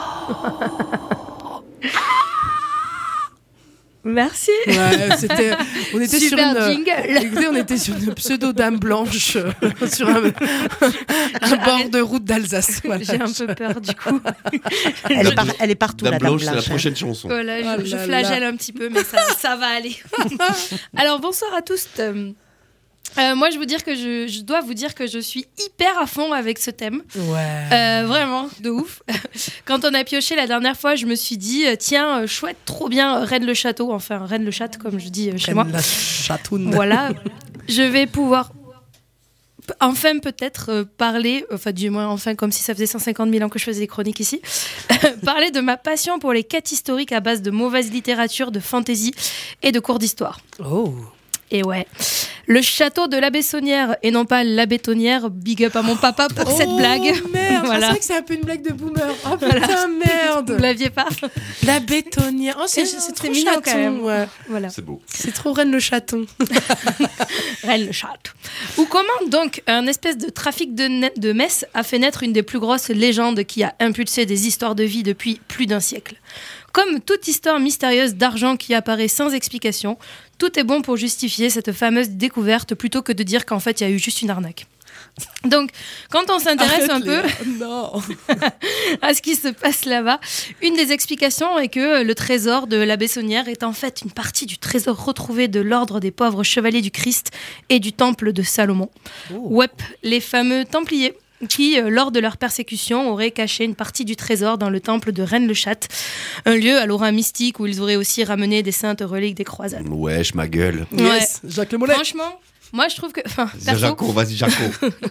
Speaker 6: Merci.
Speaker 5: Ouais, on était
Speaker 6: Super
Speaker 5: sur
Speaker 6: jingle.
Speaker 5: on était sur une pseudo dame blanche sur un bord de route d'Alsace. Voilà.
Speaker 6: J'ai un peu peur du coup.
Speaker 4: Elle est partout,
Speaker 3: Dame
Speaker 4: la Dame
Speaker 3: Blanche,
Speaker 4: Blanche.
Speaker 3: c'est la prochaine chanson.
Speaker 6: Voilà, je
Speaker 5: là
Speaker 6: flagelle un petit peu, mais ça va aller. Alors bonsoir à tous. Moi, je dois vous dire que je suis hyper à fond avec ce thème.
Speaker 5: Ouais.
Speaker 6: Vraiment, de ouf. Quand on a pioché la dernière fois, je me suis dit, tiens, chouette, trop bien, Rennes-le-Château. Enfin, Rennes-le-Château, comme je dis chez moi.
Speaker 5: Rennes-la-Châtoune.
Speaker 6: Voilà. Je vais pouvoir enfin peut-être parler, enfin du moins enfin comme si ça faisait 150 000 ans que je faisais des chroniques ici, parler de ma passion pour les quêtes historiques à base de mauvaise littérature, de fantaisie et de cours d'histoire.
Speaker 5: Oh.
Speaker 6: Et ouais, le château de la Bessonnière et non pas la Bétonnière, big up à mon papa pour cette blague.
Speaker 5: Merde,
Speaker 6: Voilà.
Speaker 5: c'est vrai que c'est un peu une blague de boomer. Oh putain, merde.
Speaker 6: Vous l'aviez pas?
Speaker 5: La Bétonnière. Oh, c'est trop
Speaker 6: mignon
Speaker 5: chaton,
Speaker 6: quand même.
Speaker 5: ouais.
Speaker 6: Voilà.
Speaker 3: C'est beau.
Speaker 5: C'est trop Rennes-le-Château.
Speaker 6: Rennes-le-Château. Ou comment donc un espèce de trafic de Metz a fait naître une des plus grosses légendes qui a impulsé des histoires de vie depuis plus d'un siècle. Comme toute histoire mystérieuse d'argent qui apparaît sans explication, tout est bon pour justifier cette fameuse découverte plutôt que de dire qu'en fait il y a eu juste une arnaque. Donc, quand on s'intéresse un peu à ce qui se passe là-bas, une des explications est que le trésor de la Bessonnière est en fait une partie du trésor retrouvé de l'ordre des pauvres chevaliers du Christ et du temple de Salomon. Ouais, les fameux Templiers qui, lors de leur persécution, auraient caché une partie du trésor dans le temple de Rennes-le-Château, un lieu à l'aura mystique où ils auraient aussi ramené des saintes reliques des croisades.
Speaker 3: Wesh, ma gueule.
Speaker 5: Yes, Jacques Le Mollet.
Speaker 6: Franchement, moi je trouve que...
Speaker 3: Jaco, vas-y, Jaco.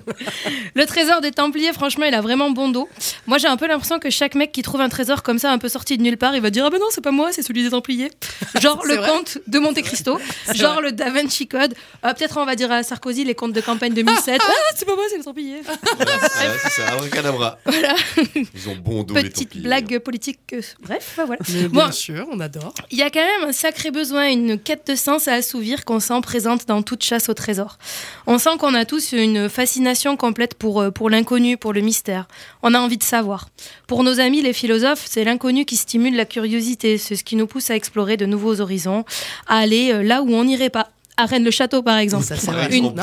Speaker 6: Le trésor des Templiers, franchement, il a vraiment bon dos. Moi, j'ai un peu l'impression que chaque mec qui trouve un trésor comme ça, un peu sorti de nulle part, il va dire « Ah ben non, c'est pas moi, c'est celui des Templiers. » Genre le comte de Monte Cristo, genre vrai. Le Da Vinci Code. Peut-être on va dire à Sarkozy les comptes de campagne 2007. Ah, c'est pas moi, c'est les Templiers.
Speaker 3: Voilà, c'est ça, abracadabra.
Speaker 6: Voilà.
Speaker 3: Ils ont bon dos, les Templiers.
Speaker 6: Petite blague politique. Bref, voilà.
Speaker 5: Mais bien sûr, on adore.
Speaker 6: Il y a quand même un sacré besoin, une quête de sens à assouvir qu'on sent présente dans toute chasse au trésor. On sent qu'on a tous une fascination complète pour l'inconnu, pour le mystère. On a envie de savoir. Pour nos amis les philosophes, c'est l'inconnu qui stimule la curiosité. C'est ce qui nous pousse à explorer de nouveaux horizons, à aller là où on n'irait pas. À Rennes-le-Château, par exemple.
Speaker 5: Ça, c'est vrai.
Speaker 6: Une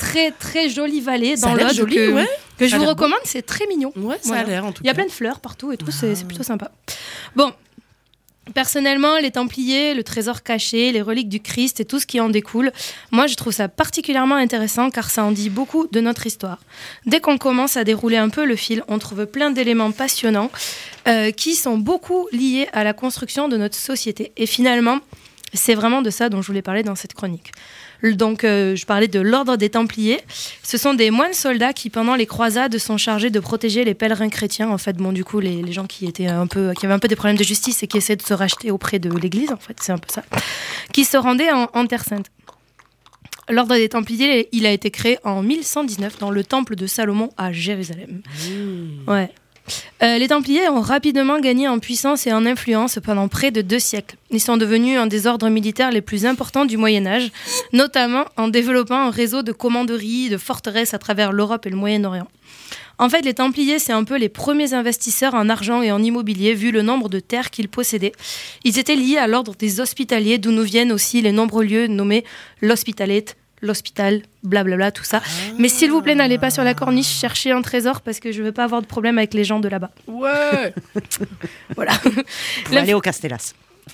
Speaker 6: très jolie vallée dans l'Aude que je vous recommande. C'est très mignon.
Speaker 5: Ouais, ça a l'air en tout cas.
Speaker 6: Il y a plein de fleurs partout et tout. C'est plutôt sympa. Bon. Personnellement, les Templiers, le trésor caché, les reliques du Christ et tout ce qui en découle, moi je trouve ça particulièrement intéressant car ça en dit beaucoup de notre histoire. Dès qu'on commence à dérouler un peu le fil, on trouve plein d'éléments passionnants qui sont beaucoup liés à la construction de notre société. Et finalement, c'est vraiment de ça dont je voulais parler dans cette chronique. Donc, je parlais de l'ordre des Templiers. Ce sont des moines soldats qui, pendant les croisades, sont chargés de protéger les pèlerins chrétiens. En fait, bon, du coup, les gens qui avaient un peu des problèmes de justice et qui essaient de se racheter auprès de l'Église, en fait, c'est un peu ça, qui se rendaient en Terre Sainte. L'ordre des Templiers, il a été créé en 1119 dans le temple de Salomon à Jérusalem. Ouais. Les Templiers ont rapidement gagné en puissance et en influence pendant près de 2 siècles. Ils sont devenus un des ordres militaires les plus importants du Moyen-Âge, notamment en développant un réseau de commanderies, de forteresses à travers l'Europe et le Moyen-Orient. En fait, les Templiers, c'est un peu les premiers investisseurs en argent et en immobilier, vu le nombre de terres qu'ils possédaient. Ils étaient liés à l'ordre des Hospitaliers, d'où nous viennent aussi les nombreux lieux nommés l'Hospitalet, l'hôpital, blablabla, tout ça. Mais s'il vous plaît, n'allez pas sur la corniche chercher un trésor parce que je veux pas avoir de problème avec les gens de là-bas.
Speaker 5: Ouais.
Speaker 6: Voilà.
Speaker 4: Aller au Castellas.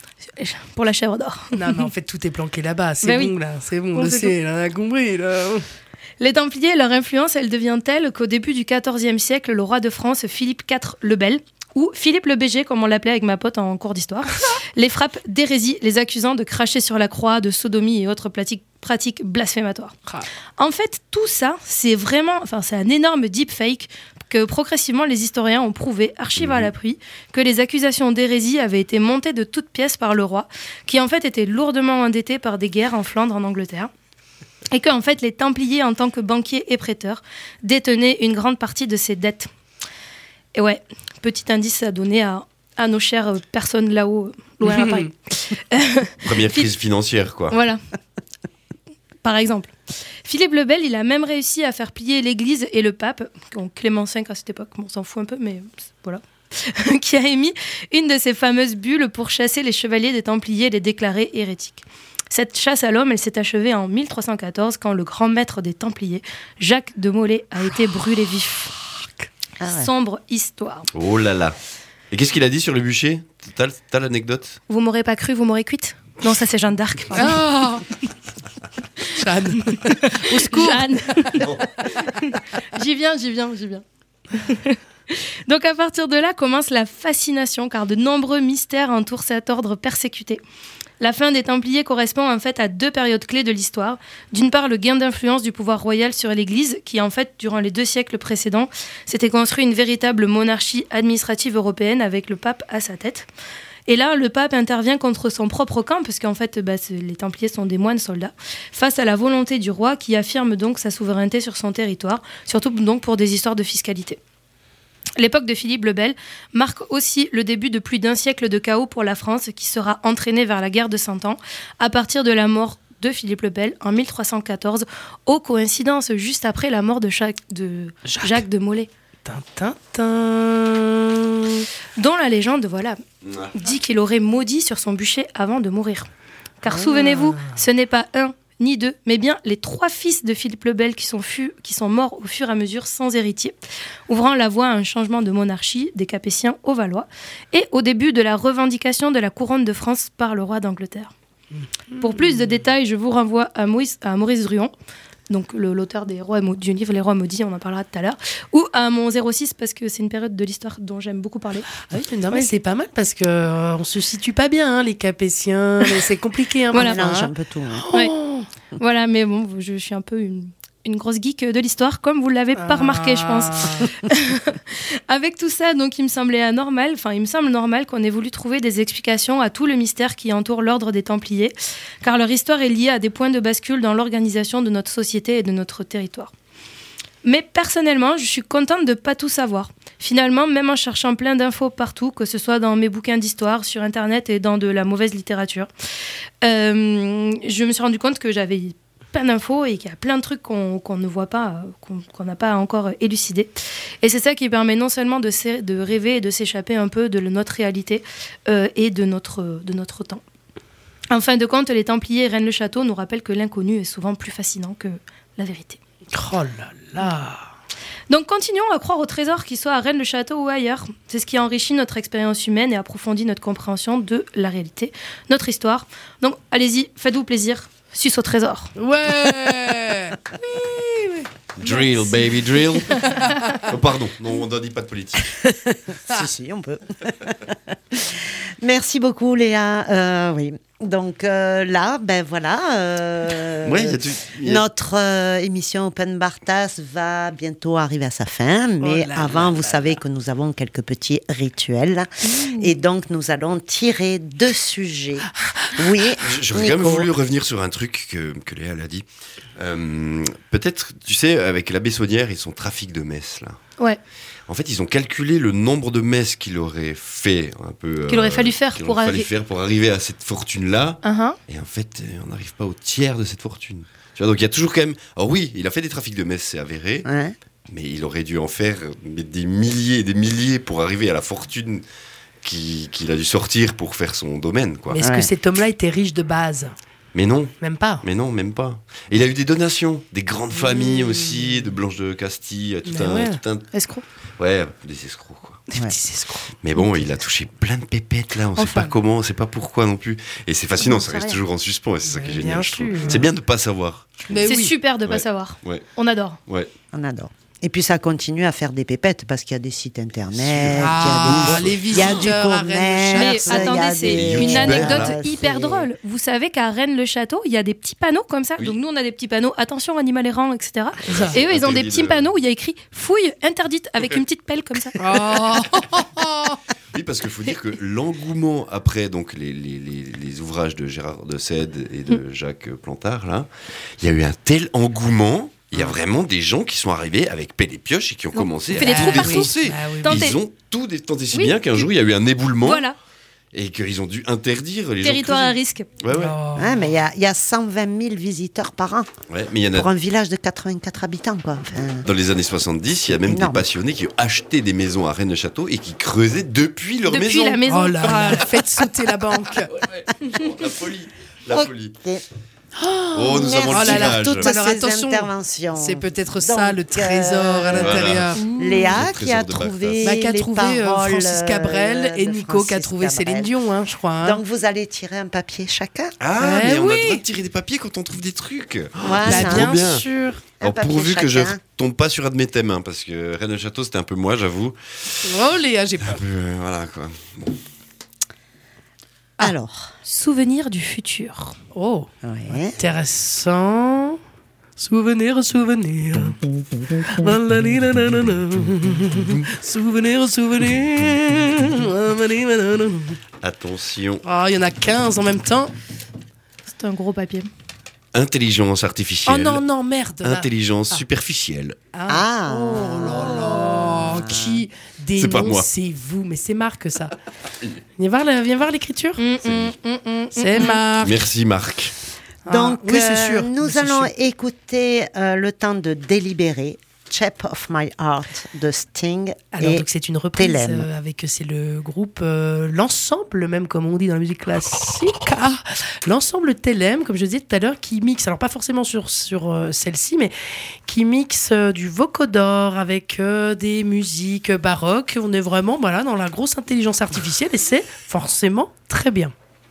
Speaker 6: Pour la chèvre d'or.
Speaker 5: Non, mais en fait, tout est planqué là-bas. C'est bon, là. C'est bon, on sait, là, on a compris, là.
Speaker 6: Les Templiers, leur influence, elle devient telle qu'au début du XIVe siècle, le roi de France, Philippe IV le Bel, ou Philippe le BG, comme on l'appelait avec ma pote en cours d'histoire, les frappe d'hérésie, les accusant de cracher sur la croix, de sodomie et autres pratiques blasphématoires. En fait, tout ça, c'est un énorme deepfake que progressivement les historiens ont prouvé, archives à l'appui, que les accusations d'hérésie avaient été montées de toutes pièces par le roi, qui en fait était lourdement endetté par des guerres en Flandre, en Angleterre, et que en fait les Templiers, en tant que banquiers et prêteurs, détenaient une grande partie de ses dettes. Et ouais, petit indice à donner à nos chères personnes là-haut, loin à Paris.
Speaker 3: Première crise financière, quoi.
Speaker 6: Voilà. Par exemple. Philippe le Bel, il a même réussi à faire plier l'Église et le pape, donc Clément V à cette époque, on s'en fout un peu, mais voilà, qui a émis une de ces fameuses bulles pour chasser les chevaliers des Templiers et les déclarer hérétiques. Cette chasse à l'homme, elle s'est achevée en 1314 quand le grand maître des Templiers, Jacques de Molay, a été brûlé vif. Sombre histoire.
Speaker 3: Oh là là. Et qu'est-ce qu'il a dit sur le bûcher ? T'as l'anecdote ?
Speaker 6: Vous m'aurez pas cru, vous m'aurez cuite ? Non, ça c'est Jeanne d'Arc.
Speaker 5: Oh Jeanne. Au secours.
Speaker 6: Jeanne. J'y viens. Donc à partir de là commence la fascination, car de nombreux mystères entourent cet ordre persécuté. La fin des Templiers correspond en fait à 2 périodes clés de l'histoire. D'une part, le gain d'influence du pouvoir royal sur l'Église, qui en fait, durant les 2 siècles précédents, s'était construit une véritable monarchie administrative européenne avec le pape à sa tête. Et là, le pape intervient contre son propre camp, parce qu'en fait, les Templiers sont des moines soldats, face à la volonté du roi qui affirme donc sa souveraineté sur son territoire, surtout donc pour des histoires de fiscalité. L'époque de Philippe le Bel marque aussi le début de plus d'1 siècle de chaos pour la France, qui sera entraînée vers la guerre de 100 ans à partir de la mort de Philippe le Bel en 1314, aux coïncidences juste après la mort de Jacques de Molay. Dont la légende, dit qu'il aurait maudit sur son bûcher avant de mourir. Car souvenez-vous, ce n'est pas 1 ni 2, mais bien les 3 fils de Philippe le Bel qui sont morts au fur et à mesure sans héritier, ouvrant la voie à un changement de monarchie des Capétiens aux Valois et au début de la revendication de la couronne de France par le roi d'Angleterre. Pour plus de détails, je vous renvoie à Maurice Druon, donc l'auteur du livre Les Rois Maudits, on en parlera tout à l'heure, ou à mon 06, parce que c'est une période de l'histoire dont j'aime beaucoup parler.
Speaker 5: Ah oui, non, mais c'est pas mal, parce qu'on se situe pas bien, les Capétiens, c'est compliqué.
Speaker 4: Voilà, un peu tout.
Speaker 6: Ouais. Voilà, mais bon, je suis un peu une grosse geek de l'histoire, comme vous l'avez pas remarqué, je pense. Avec tout ça, donc, il me semble normal qu'on ait voulu trouver des explications à tout le mystère qui entoure l'ordre des Templiers, car leur histoire est liée à des points de bascule dans l'organisation de notre société et de notre territoire. Mais personnellement, je suis contente de pas tout savoir. Finalement, même en cherchant plein d'infos partout, que ce soit dans mes bouquins d'histoire, sur Internet et dans de la mauvaise littérature, je me suis rendu compte que j'avais plein d'infos et qu'il y a plein de trucs qu'on ne voit pas, qu'on n'a pas encore élucidé. Et c'est ça qui permet non seulement de rêver et de s'échapper un peu de notre réalité et de notre temps. En fin de compte, les Templiers et Rennes-le-Château nous rappellent que l'inconnu est souvent plus fascinant que la vérité.
Speaker 5: Oh là là!
Speaker 6: Donc continuons à croire au trésor, qu'il soit à Rennes-le-Château ou ailleurs. C'est ce qui enrichit notre expérience humaine et approfondit notre compréhension de la réalité, notre histoire. Donc allez-y, faites-vous plaisir, suce au trésor.
Speaker 5: Ouais. Oui.
Speaker 3: Drill,
Speaker 5: Merci.
Speaker 3: baby, drill. Oh, pardon, non, on ne dit pas de politique.
Speaker 4: Si, on peut. Merci beaucoup, Léa. Oui. Donc là, notre émission Open Bartas va bientôt arriver à sa fin, mais avant, vous savez que nous avons quelques petits rituels, et donc nous allons tirer 2 sujets. Oui.
Speaker 3: J'aurais quand même voulu revenir sur un truc que Léa l'a dit. Peut-être, tu sais, avec l'abbé Saunière et son trafic de messes là.
Speaker 6: Ouais.
Speaker 3: En fait, ils ont calculé le nombre de messes qu'il aurait fait un peu.
Speaker 6: Qu'il aurait fallu faire pour
Speaker 3: arriver à cette fortune-là. Et en fait, on n'arrive pas au tiers de cette fortune. Tu vois, donc il y a toujours quand même. Alors oui, il a fait des trafics de messes, c'est avéré. Ouais. Mais il aurait dû en faire des milliers et des milliers pour arriver à la fortune qu'il a dû sortir pour faire son domaine, quoi.
Speaker 5: Mais est-ce que cet homme-là était riche de base ?
Speaker 3: Mais non.
Speaker 5: Même pas.
Speaker 3: Mais non, même pas. Et il a eu des donations, des grandes familles aussi, de Blanche de Castille, tout un...
Speaker 6: Escrocs.
Speaker 3: Ouais, des escrocs, quoi.
Speaker 5: Des petits escrocs.
Speaker 3: Mais bon, il a touché plein de pépettes, là. On sait pas comment, on sait pas pourquoi non plus. Et c'est fascinant, ça reste toujours en suspens, et c'est ça qui est génial, je trouve. C'est bien de pas savoir.
Speaker 6: C'est super de pas savoir.
Speaker 3: Ouais.
Speaker 6: On adore.
Speaker 3: Ouais.
Speaker 4: On adore. Et puis ça continue à faire des pépettes parce qu'il y a des sites internet,
Speaker 5: les
Speaker 4: il y a du commerce.
Speaker 6: Mais attendez, c'est une
Speaker 3: youtubeurs,
Speaker 6: anecdote
Speaker 3: là,
Speaker 6: hyper drôle. Vous savez qu'à Rennes-le-Château, il y a des petits panneaux comme ça.
Speaker 3: Oui.
Speaker 6: Donc nous, on a des petits panneaux, attention, animal errant, etc. Et eux, ils ont des petits panneaux où il y a écrit fouille interdite avec une petite pelle comme ça.
Speaker 3: Oui, parce qu'il faut dire que l'engouement après donc les ouvrages de Gérard de Sède et de Jacques Plantard, là, il y a eu un tel engouement. Il y a vraiment des gens qui sont arrivés avec pelle et pioche et qui ont commencé
Speaker 6: fait des trous
Speaker 3: à
Speaker 6: partout.
Speaker 3: défoncer. Ils ont tout tant et si bien qu'un jour il y a eu un éboulement
Speaker 6: Voilà,
Speaker 3: et qu'ils ont dû interdire les
Speaker 6: territoire à
Speaker 3: gens.
Speaker 6: risque.
Speaker 3: Ouais.
Speaker 4: Ouais, mais il y a 120 000 visiteurs par an
Speaker 3: Ouais, mais il y en
Speaker 4: pour
Speaker 3: a
Speaker 4: un village de 84 habitants, quoi. Enfin,
Speaker 3: dans les années 70, il y a même
Speaker 4: Énorme.
Speaker 3: des passionnés qui ont acheté des maisons à Rennes-le-Château et qui creusaient depuis leur
Speaker 6: Depuis
Speaker 3: maison.
Speaker 6: la maison.
Speaker 5: Oh là là, faites sauter la banque.
Speaker 3: La folie. La folie.
Speaker 4: ok.
Speaker 3: Oh, nous avons
Speaker 5: Oh
Speaker 3: le
Speaker 5: là là,
Speaker 3: tirage.
Speaker 4: Toutes
Speaker 5: Alors,
Speaker 4: ces
Speaker 5: attention,
Speaker 4: interventions.
Speaker 5: C'est peut-être ça
Speaker 4: Donc,
Speaker 5: le trésor à l'intérieur.
Speaker 4: Léa
Speaker 3: Le
Speaker 4: qui a
Speaker 3: trésor de
Speaker 4: trouvé
Speaker 5: Qui a
Speaker 4: les
Speaker 5: trouvé
Speaker 4: paroles
Speaker 5: Francis Cabrel et
Speaker 4: de
Speaker 5: Nico qui a
Speaker 4: Francis
Speaker 5: trouvé
Speaker 4: Cabrel.
Speaker 5: Céline Dion, hein, je crois. hein.
Speaker 4: Donc vous allez tirer un papier chacun.
Speaker 3: Ah,
Speaker 5: Eh
Speaker 3: mais on a
Speaker 5: oui.
Speaker 3: le droit de tirer des papiers quand on trouve des trucs.
Speaker 4: Voilà.
Speaker 5: Bah,
Speaker 3: trop
Speaker 5: bien
Speaker 3: bien.
Speaker 5: sûr.
Speaker 4: Un
Speaker 3: Alors,
Speaker 4: papier
Speaker 3: pourvu que je
Speaker 4: chacun.
Speaker 3: tombe pas sur un de mes thèmes, hein, parce que Rennes-le-Château, c'était un peu moi, j'avoue.
Speaker 5: Oh Léa, j'ai peur.
Speaker 3: Voilà, quoi.
Speaker 4: Alors,
Speaker 6: Souvenir du futur.
Speaker 5: Oh,
Speaker 4: ouais.
Speaker 5: intéressant. Souvenir. Souvenir, souvenir.
Speaker 3: Attention.
Speaker 5: Oh, il y en a 15 en même temps.
Speaker 6: C'est un gros papier.
Speaker 3: Intelligence
Speaker 5: Oh
Speaker 3: artificielle.
Speaker 5: non, merde. là.
Speaker 3: Intelligence superficielle.
Speaker 4: Ah.
Speaker 5: Oh là là. Qui
Speaker 3: C'est pas moi.
Speaker 5: dénoncez-vous? Mais c'est Marc, ça. Viens voir l'écriture. C'est Marc.
Speaker 3: Merci, Marc.
Speaker 4: Donc,
Speaker 5: oui, c'est sûr.
Speaker 4: nous
Speaker 5: C'est
Speaker 4: allons
Speaker 5: sûr.
Speaker 4: écouter le temps de délibérer. Shape of My Heart de Sting.
Speaker 5: Alors,
Speaker 4: et
Speaker 5: donc c'est une reprise
Speaker 4: Télème.
Speaker 5: c'est le groupe, l'ensemble même, comme on dit dans la musique classique. L'ensemble Télème, comme je disais tout à l'heure, qui mixe, alors pas forcément sur celle-ci, mais qui mixe du vocodor avec des musiques baroques. On est vraiment dans la grosse intelligence artificielle et c'est forcément très bien.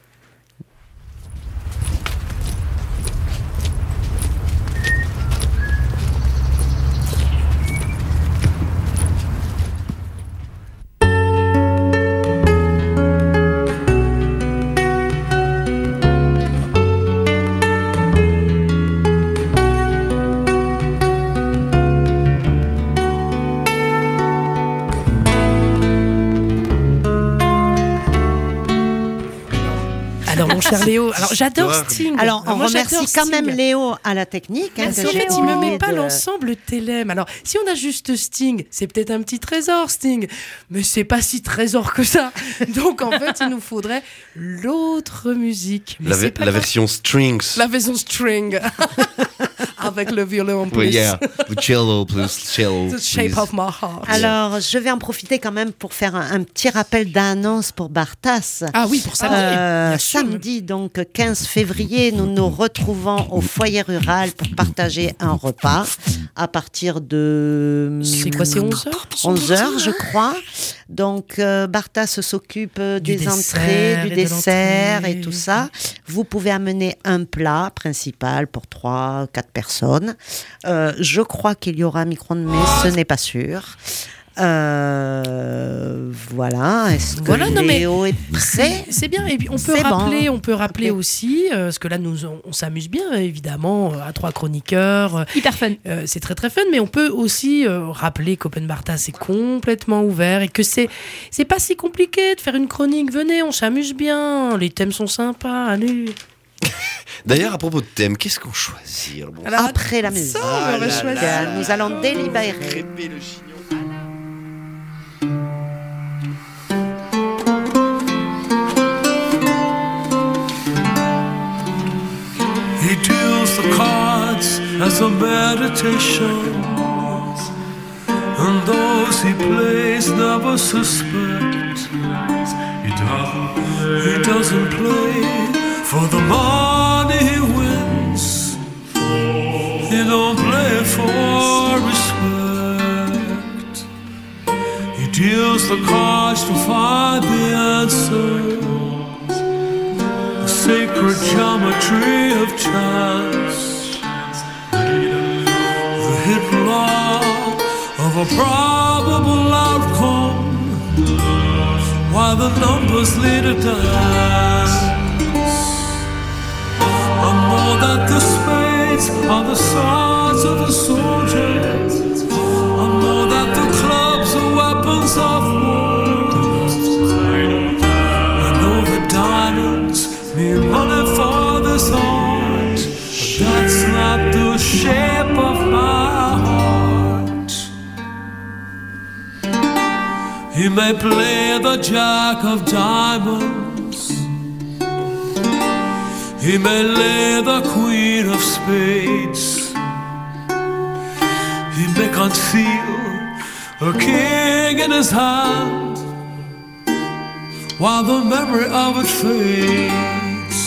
Speaker 5: Alors mon cher Léo, alors j'adore
Speaker 3: Toi,
Speaker 5: Sting.
Speaker 4: Alors, on
Speaker 5: Moi,
Speaker 4: remercie
Speaker 5: j'adore
Speaker 4: quand même
Speaker 5: Sting.
Speaker 4: Léo à la technique.
Speaker 5: Parce
Speaker 4: que
Speaker 5: qu'en
Speaker 4: j'ai
Speaker 5: fait, il me met
Speaker 4: oublié
Speaker 5: pas
Speaker 4: de-
Speaker 5: l'ensemble Télème. Alors, si on a juste Sting, c'est peut-être un petit trésor, Sting. Mais c'est pas si trésor que ça. Donc, en fait, il nous faudrait l'autre musique. Mais c'est pas
Speaker 3: La
Speaker 5: grave.
Speaker 3: version strings.
Speaker 5: La version string. Avec le violon en plus.
Speaker 3: Oui, yeah. The cello plus cello.
Speaker 5: The shape
Speaker 3: please.
Speaker 5: of my heart.
Speaker 4: Alors, je vais en profiter quand même pour faire un petit rappel d'annonce pour Bartas.
Speaker 5: Ah oui, pour samedi. bien sûr.
Speaker 4: Samedi, donc 15 février, nous nous retrouvons au foyer rural pour partager un repas à partir de...
Speaker 5: C'est quoi, c'est 11h
Speaker 4: 11h, je crois. Donc, Bartas s'occupe des
Speaker 5: dessert
Speaker 4: entrées, du
Speaker 5: et de
Speaker 4: dessert
Speaker 5: l'entrée.
Speaker 4: et tout ça. Vous pouvez amener un plat principal pour 3-4 personnes. Je crois qu'il y aura un micro-ondes, mais ce n'est pas sûr. Voilà. Est-ce que
Speaker 5: Voilà, non, mais
Speaker 4: Léo est prêt?
Speaker 5: C'est bien. Et puis on peut
Speaker 4: C'est
Speaker 5: rappeler,
Speaker 4: bon.
Speaker 5: on peut rappeler
Speaker 4: Ok.
Speaker 5: aussi, parce que là on s'amuse bien évidemment à 3 chroniqueurs.
Speaker 6: Hyper fun.
Speaker 5: C'est très très fun, mais on peut aussi rappeler qu'Open Bartas c'est complètement ouvert et que c'est pas si compliqué de faire une chronique. Venez, on s'amuse bien, les thèmes sont sympas. Allez.
Speaker 3: D'ailleurs, à propos de thème, qu'est-ce qu'on choisit? Bon,
Speaker 5: Alors,
Speaker 4: Après la musique,
Speaker 5: on va choisir.
Speaker 4: nous allons délibérer.
Speaker 3: crêper le chignon.
Speaker 10: He deals the cards as a meditation, and those he plays never suspect. He doesn't play for the money he wins. He don't play for respect. He deals the cards to find the answer. Sacred geometry of chance, the hidden law a probable outcome, while the numbers lead a dance. I know that the spades are the swords of a soldier. I know that the clubs are weapons of war. I know the diamonds mean money for this art, but that's not the shape of my heart. He may play the jack of diamonds, he may lay the queen of spades, he may conceal a king in his hand, while the memory of it fades.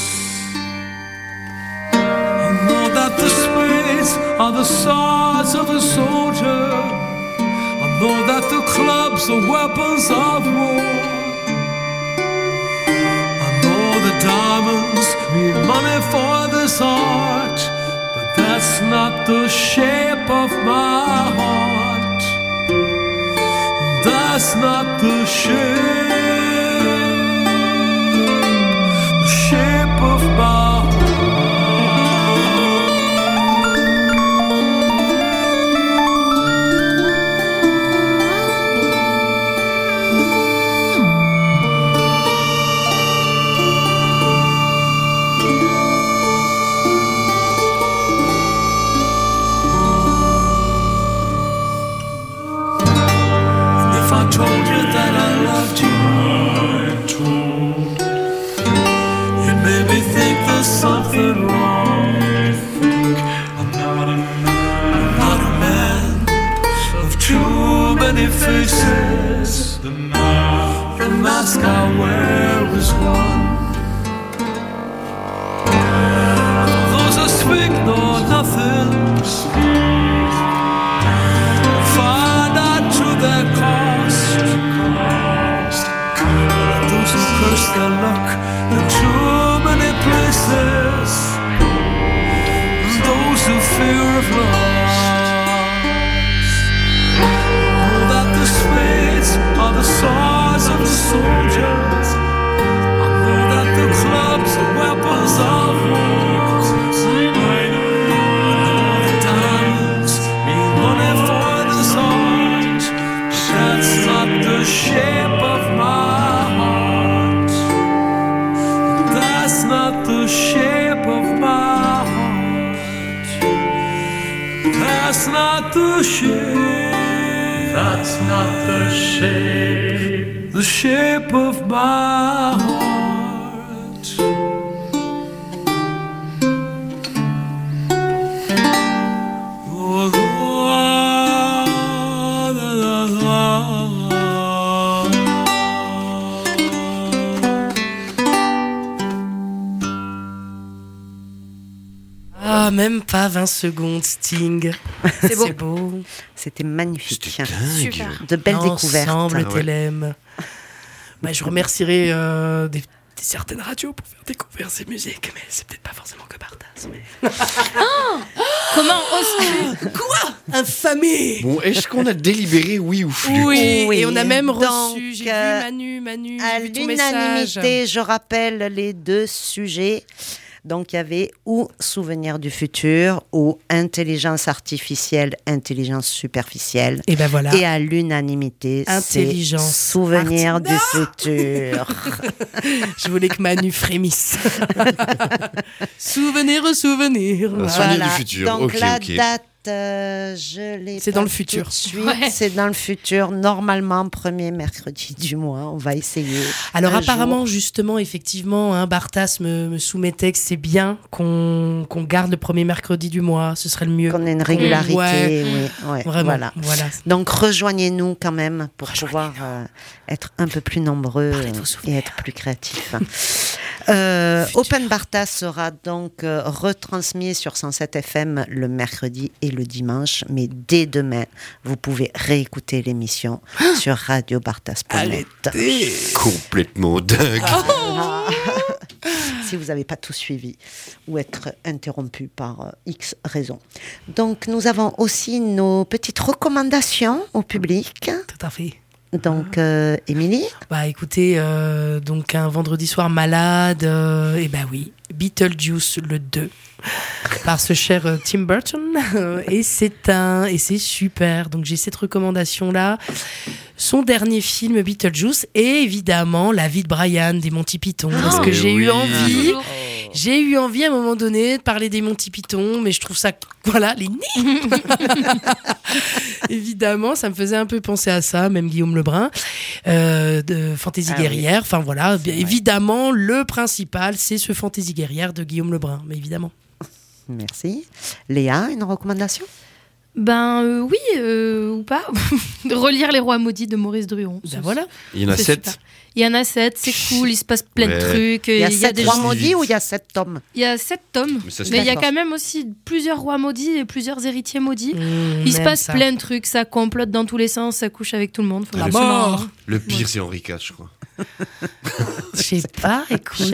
Speaker 10: I know that the spades are the swords of a soldier. I know that the clubs are weapons of war. I know the diamonds mean money for this art, but that's not the shape of my heart. That's not the shape of my heart. I told you that I loved you, it made me think there's something wrong. I'm not a man of too many faces. The mask I wear is one. Those that speak know nothing find out to their cost. Those who curse their luck in too many places, and those who fear of loss. Know that the spades are the swords of the soldiers. I know that the clubs are weapons of war. I know the diamonds mean money for this art, but that's not the shape of my heart. That's not the shape of my heart. That's not the shape. That's not the shape. The shape of my heart.
Speaker 5: Ah, même pas 20 secondes, Sting. C'est beau.
Speaker 4: C'était magnifique.
Speaker 3: C'était dingue.
Speaker 6: Super.
Speaker 4: De belles découvertes.
Speaker 5: Ensemble,
Speaker 3: Ah ouais.
Speaker 5: TLM. Bah, je remercierai certaines radios pour faire découvrir ces musiques, mais c'est peut-être pas forcément que Bartas. Mais...
Speaker 6: Comment oses-tu?
Speaker 5: Quoi? Infamé!
Speaker 3: Bon, est-ce qu'on a délibéré oui ou flûte?
Speaker 5: Oui,
Speaker 4: Oui.
Speaker 5: et on a même
Speaker 4: Donc,
Speaker 5: reçu, j'ai vu Manu,
Speaker 4: À
Speaker 5: j'ai vu ton message.
Speaker 4: l'unanimité, je rappelle les deux sujets. Donc, il y avait ou souvenir du futur ou intelligence artificielle, intelligence superficielle.
Speaker 5: Et ben voilà.
Speaker 4: Et à l'unanimité,
Speaker 5: Intelligence
Speaker 4: c'est souvenir du futur.
Speaker 5: Je voulais que Manu frémisse. Souvenir.
Speaker 3: Souvenir du futur.
Speaker 4: Donc,
Speaker 3: Ok,
Speaker 4: la
Speaker 3: ok.
Speaker 4: date, je l'ai
Speaker 5: C'est
Speaker 4: pas
Speaker 5: dans le
Speaker 4: tout
Speaker 5: futur.
Speaker 4: de suite.
Speaker 6: Ouais.
Speaker 4: C'est dans le futur. Normalement, premier mercredi du mois. On va essayer.
Speaker 5: Alors
Speaker 4: un
Speaker 5: apparemment,
Speaker 4: jour.
Speaker 5: justement, effectivement, Bartas me soumettait que c'est bien qu'on garde le premier mercredi du mois. Ce serait le mieux.
Speaker 4: Qu'on ait une régularité.
Speaker 5: Ouais.
Speaker 4: Oui, ouais,
Speaker 5: Vraiment.
Speaker 4: voilà. Donc rejoignez-nous quand même pour pouvoir être un peu plus nombreux
Speaker 5: Parlez de vos souvenirs.
Speaker 4: et être plus créatifs. Open Bartas sera donc retransmis sur 107 FM le mercredi et et le dimanche. Mais dès demain, vous pouvez réécouter l'émission sur radiobartas.net.
Speaker 3: Complètement dingue.
Speaker 4: Si vous n'avez pas tout suivi ou être interrompu par X raisons. Donc, nous avons aussi nos petites recommandations au public.
Speaker 5: Tout à fait.
Speaker 4: Donc, Émilie ?
Speaker 5: Bah écoutez, donc un vendredi soir malade, et ben oui, Beetlejuice le 2 par ce cher Tim Burton et c'est super. Donc j'ai cette recommandation là, son dernier film Beetlejuice et évidemment La vie de Brian des Monty Python parce que j'ai eu envie à un moment donné de parler des Monty Python, mais je trouve ça voilà les nids. Évidemment, ça me faisait un peu penser à ça, même Guillaume Lebrun de Fantaisie guerrière. Enfin voilà, évidemment, le principal, c'est ce Fantaisie guerrière de Guillaume Lebrun, mais évidemment.
Speaker 4: Merci. Léa, une recommandation ?
Speaker 6: Oui, ou pas. Relire Les Rois Maudits de Maurice Druon.
Speaker 5: Ben voilà.
Speaker 3: Il y en a 7.
Speaker 6: Super. Il y en a 7, c'est cool, il se passe plein de trucs.
Speaker 4: Il y a 7 rois maudits ou il y a 7 tomes ?
Speaker 6: Il y a 7 tomes, mais il y a quand même aussi plusieurs rois maudits et plusieurs héritiers maudits. Il se passe plein de trucs, ça complote dans tous les sens, ça couche avec tout le monde.
Speaker 5: La mort.
Speaker 3: Le pire, c'est Henri IV, je crois.
Speaker 5: Je sais pas, écoute.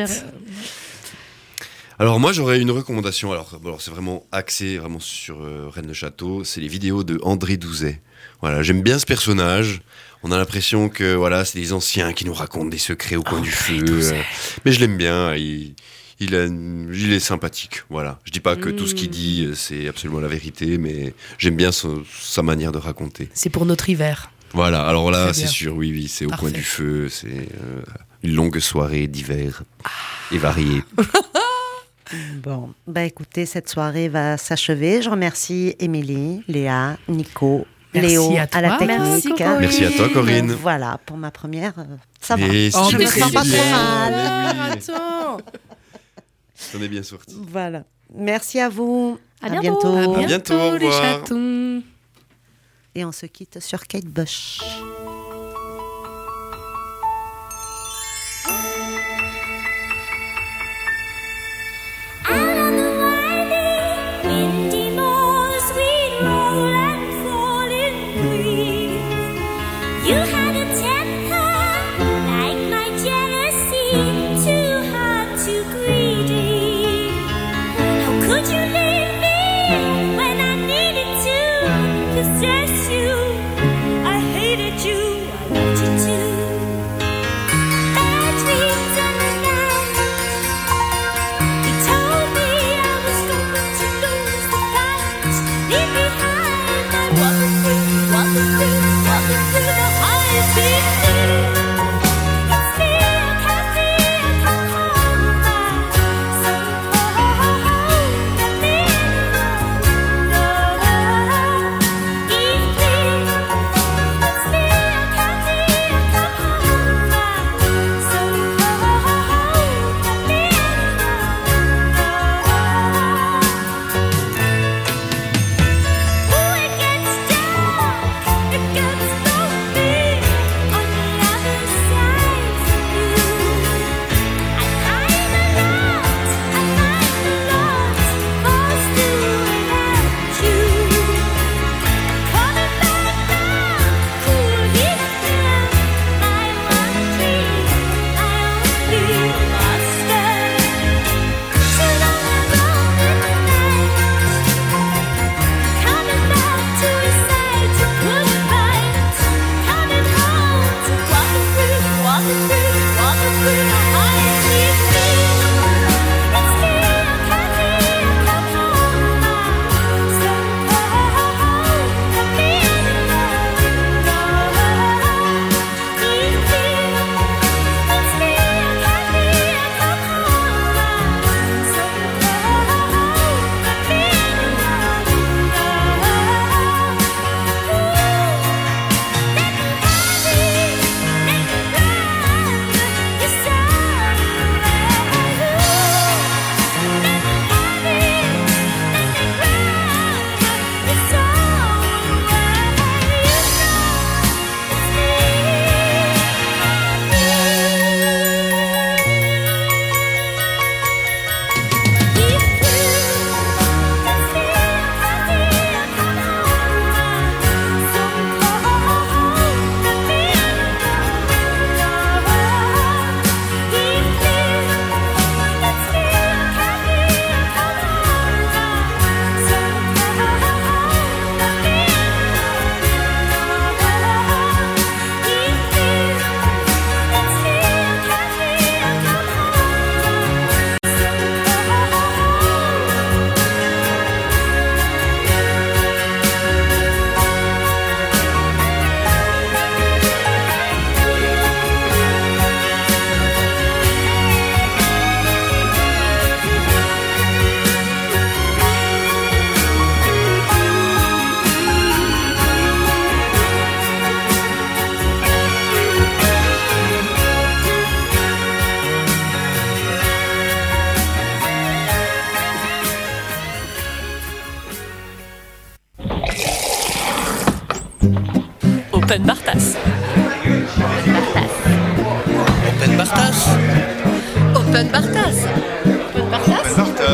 Speaker 3: Alors moi j'aurais une recommandation, alors c'est vraiment axé vraiment sur Rennes le Château, c'est les vidéos de André Douzet. Voilà, j'aime bien ce personnage, on a l'impression que voilà, c'est des anciens qui nous racontent des secrets au coin du feu, mais je l'aime bien, il est sympathique, voilà. Je dis pas que tout ce qu'il dit c'est absolument la vérité, mais j'aime bien sa manière de raconter.
Speaker 5: C'est pour notre hiver.
Speaker 3: Voilà, alors là c'est sûr, oui, c'est au coin du feu, c'est une longue soirée d'hiver et variée.
Speaker 4: Bon, écoutez, cette soirée va s'achever. Je remercie Émilie, Léa, Nico, Léo à la technique.
Speaker 3: Merci à toi, Corinne.
Speaker 4: Voilà, pour ma première, ça va.
Speaker 3: Mais
Speaker 4: je me sens pas trop mal.
Speaker 5: Attends.
Speaker 3: Ça en est bien sorti.
Speaker 4: Voilà. Merci à vous.
Speaker 6: À bientôt.
Speaker 5: À
Speaker 3: bientôt, au
Speaker 5: les
Speaker 3: revoir.
Speaker 5: chatons.
Speaker 4: Et on se quitte sur Kate Bush.
Speaker 1: Out on the winding, windy moors, we roll and fall in breeze. You had a temper like my jealousy, too hard, too greedy. How could you leave me when I needed to possess you? I hated you, I loved you too. Bad dreams in the night. Told me I was going to lose the fight. Leave behind my walking through the highest beat. It's still can't feel come home back. So hold me, no. If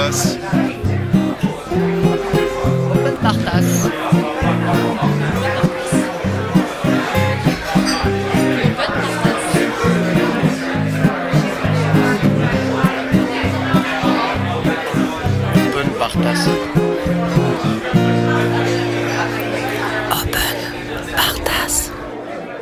Speaker 2: Bartas.
Speaker 11: Open Bartas.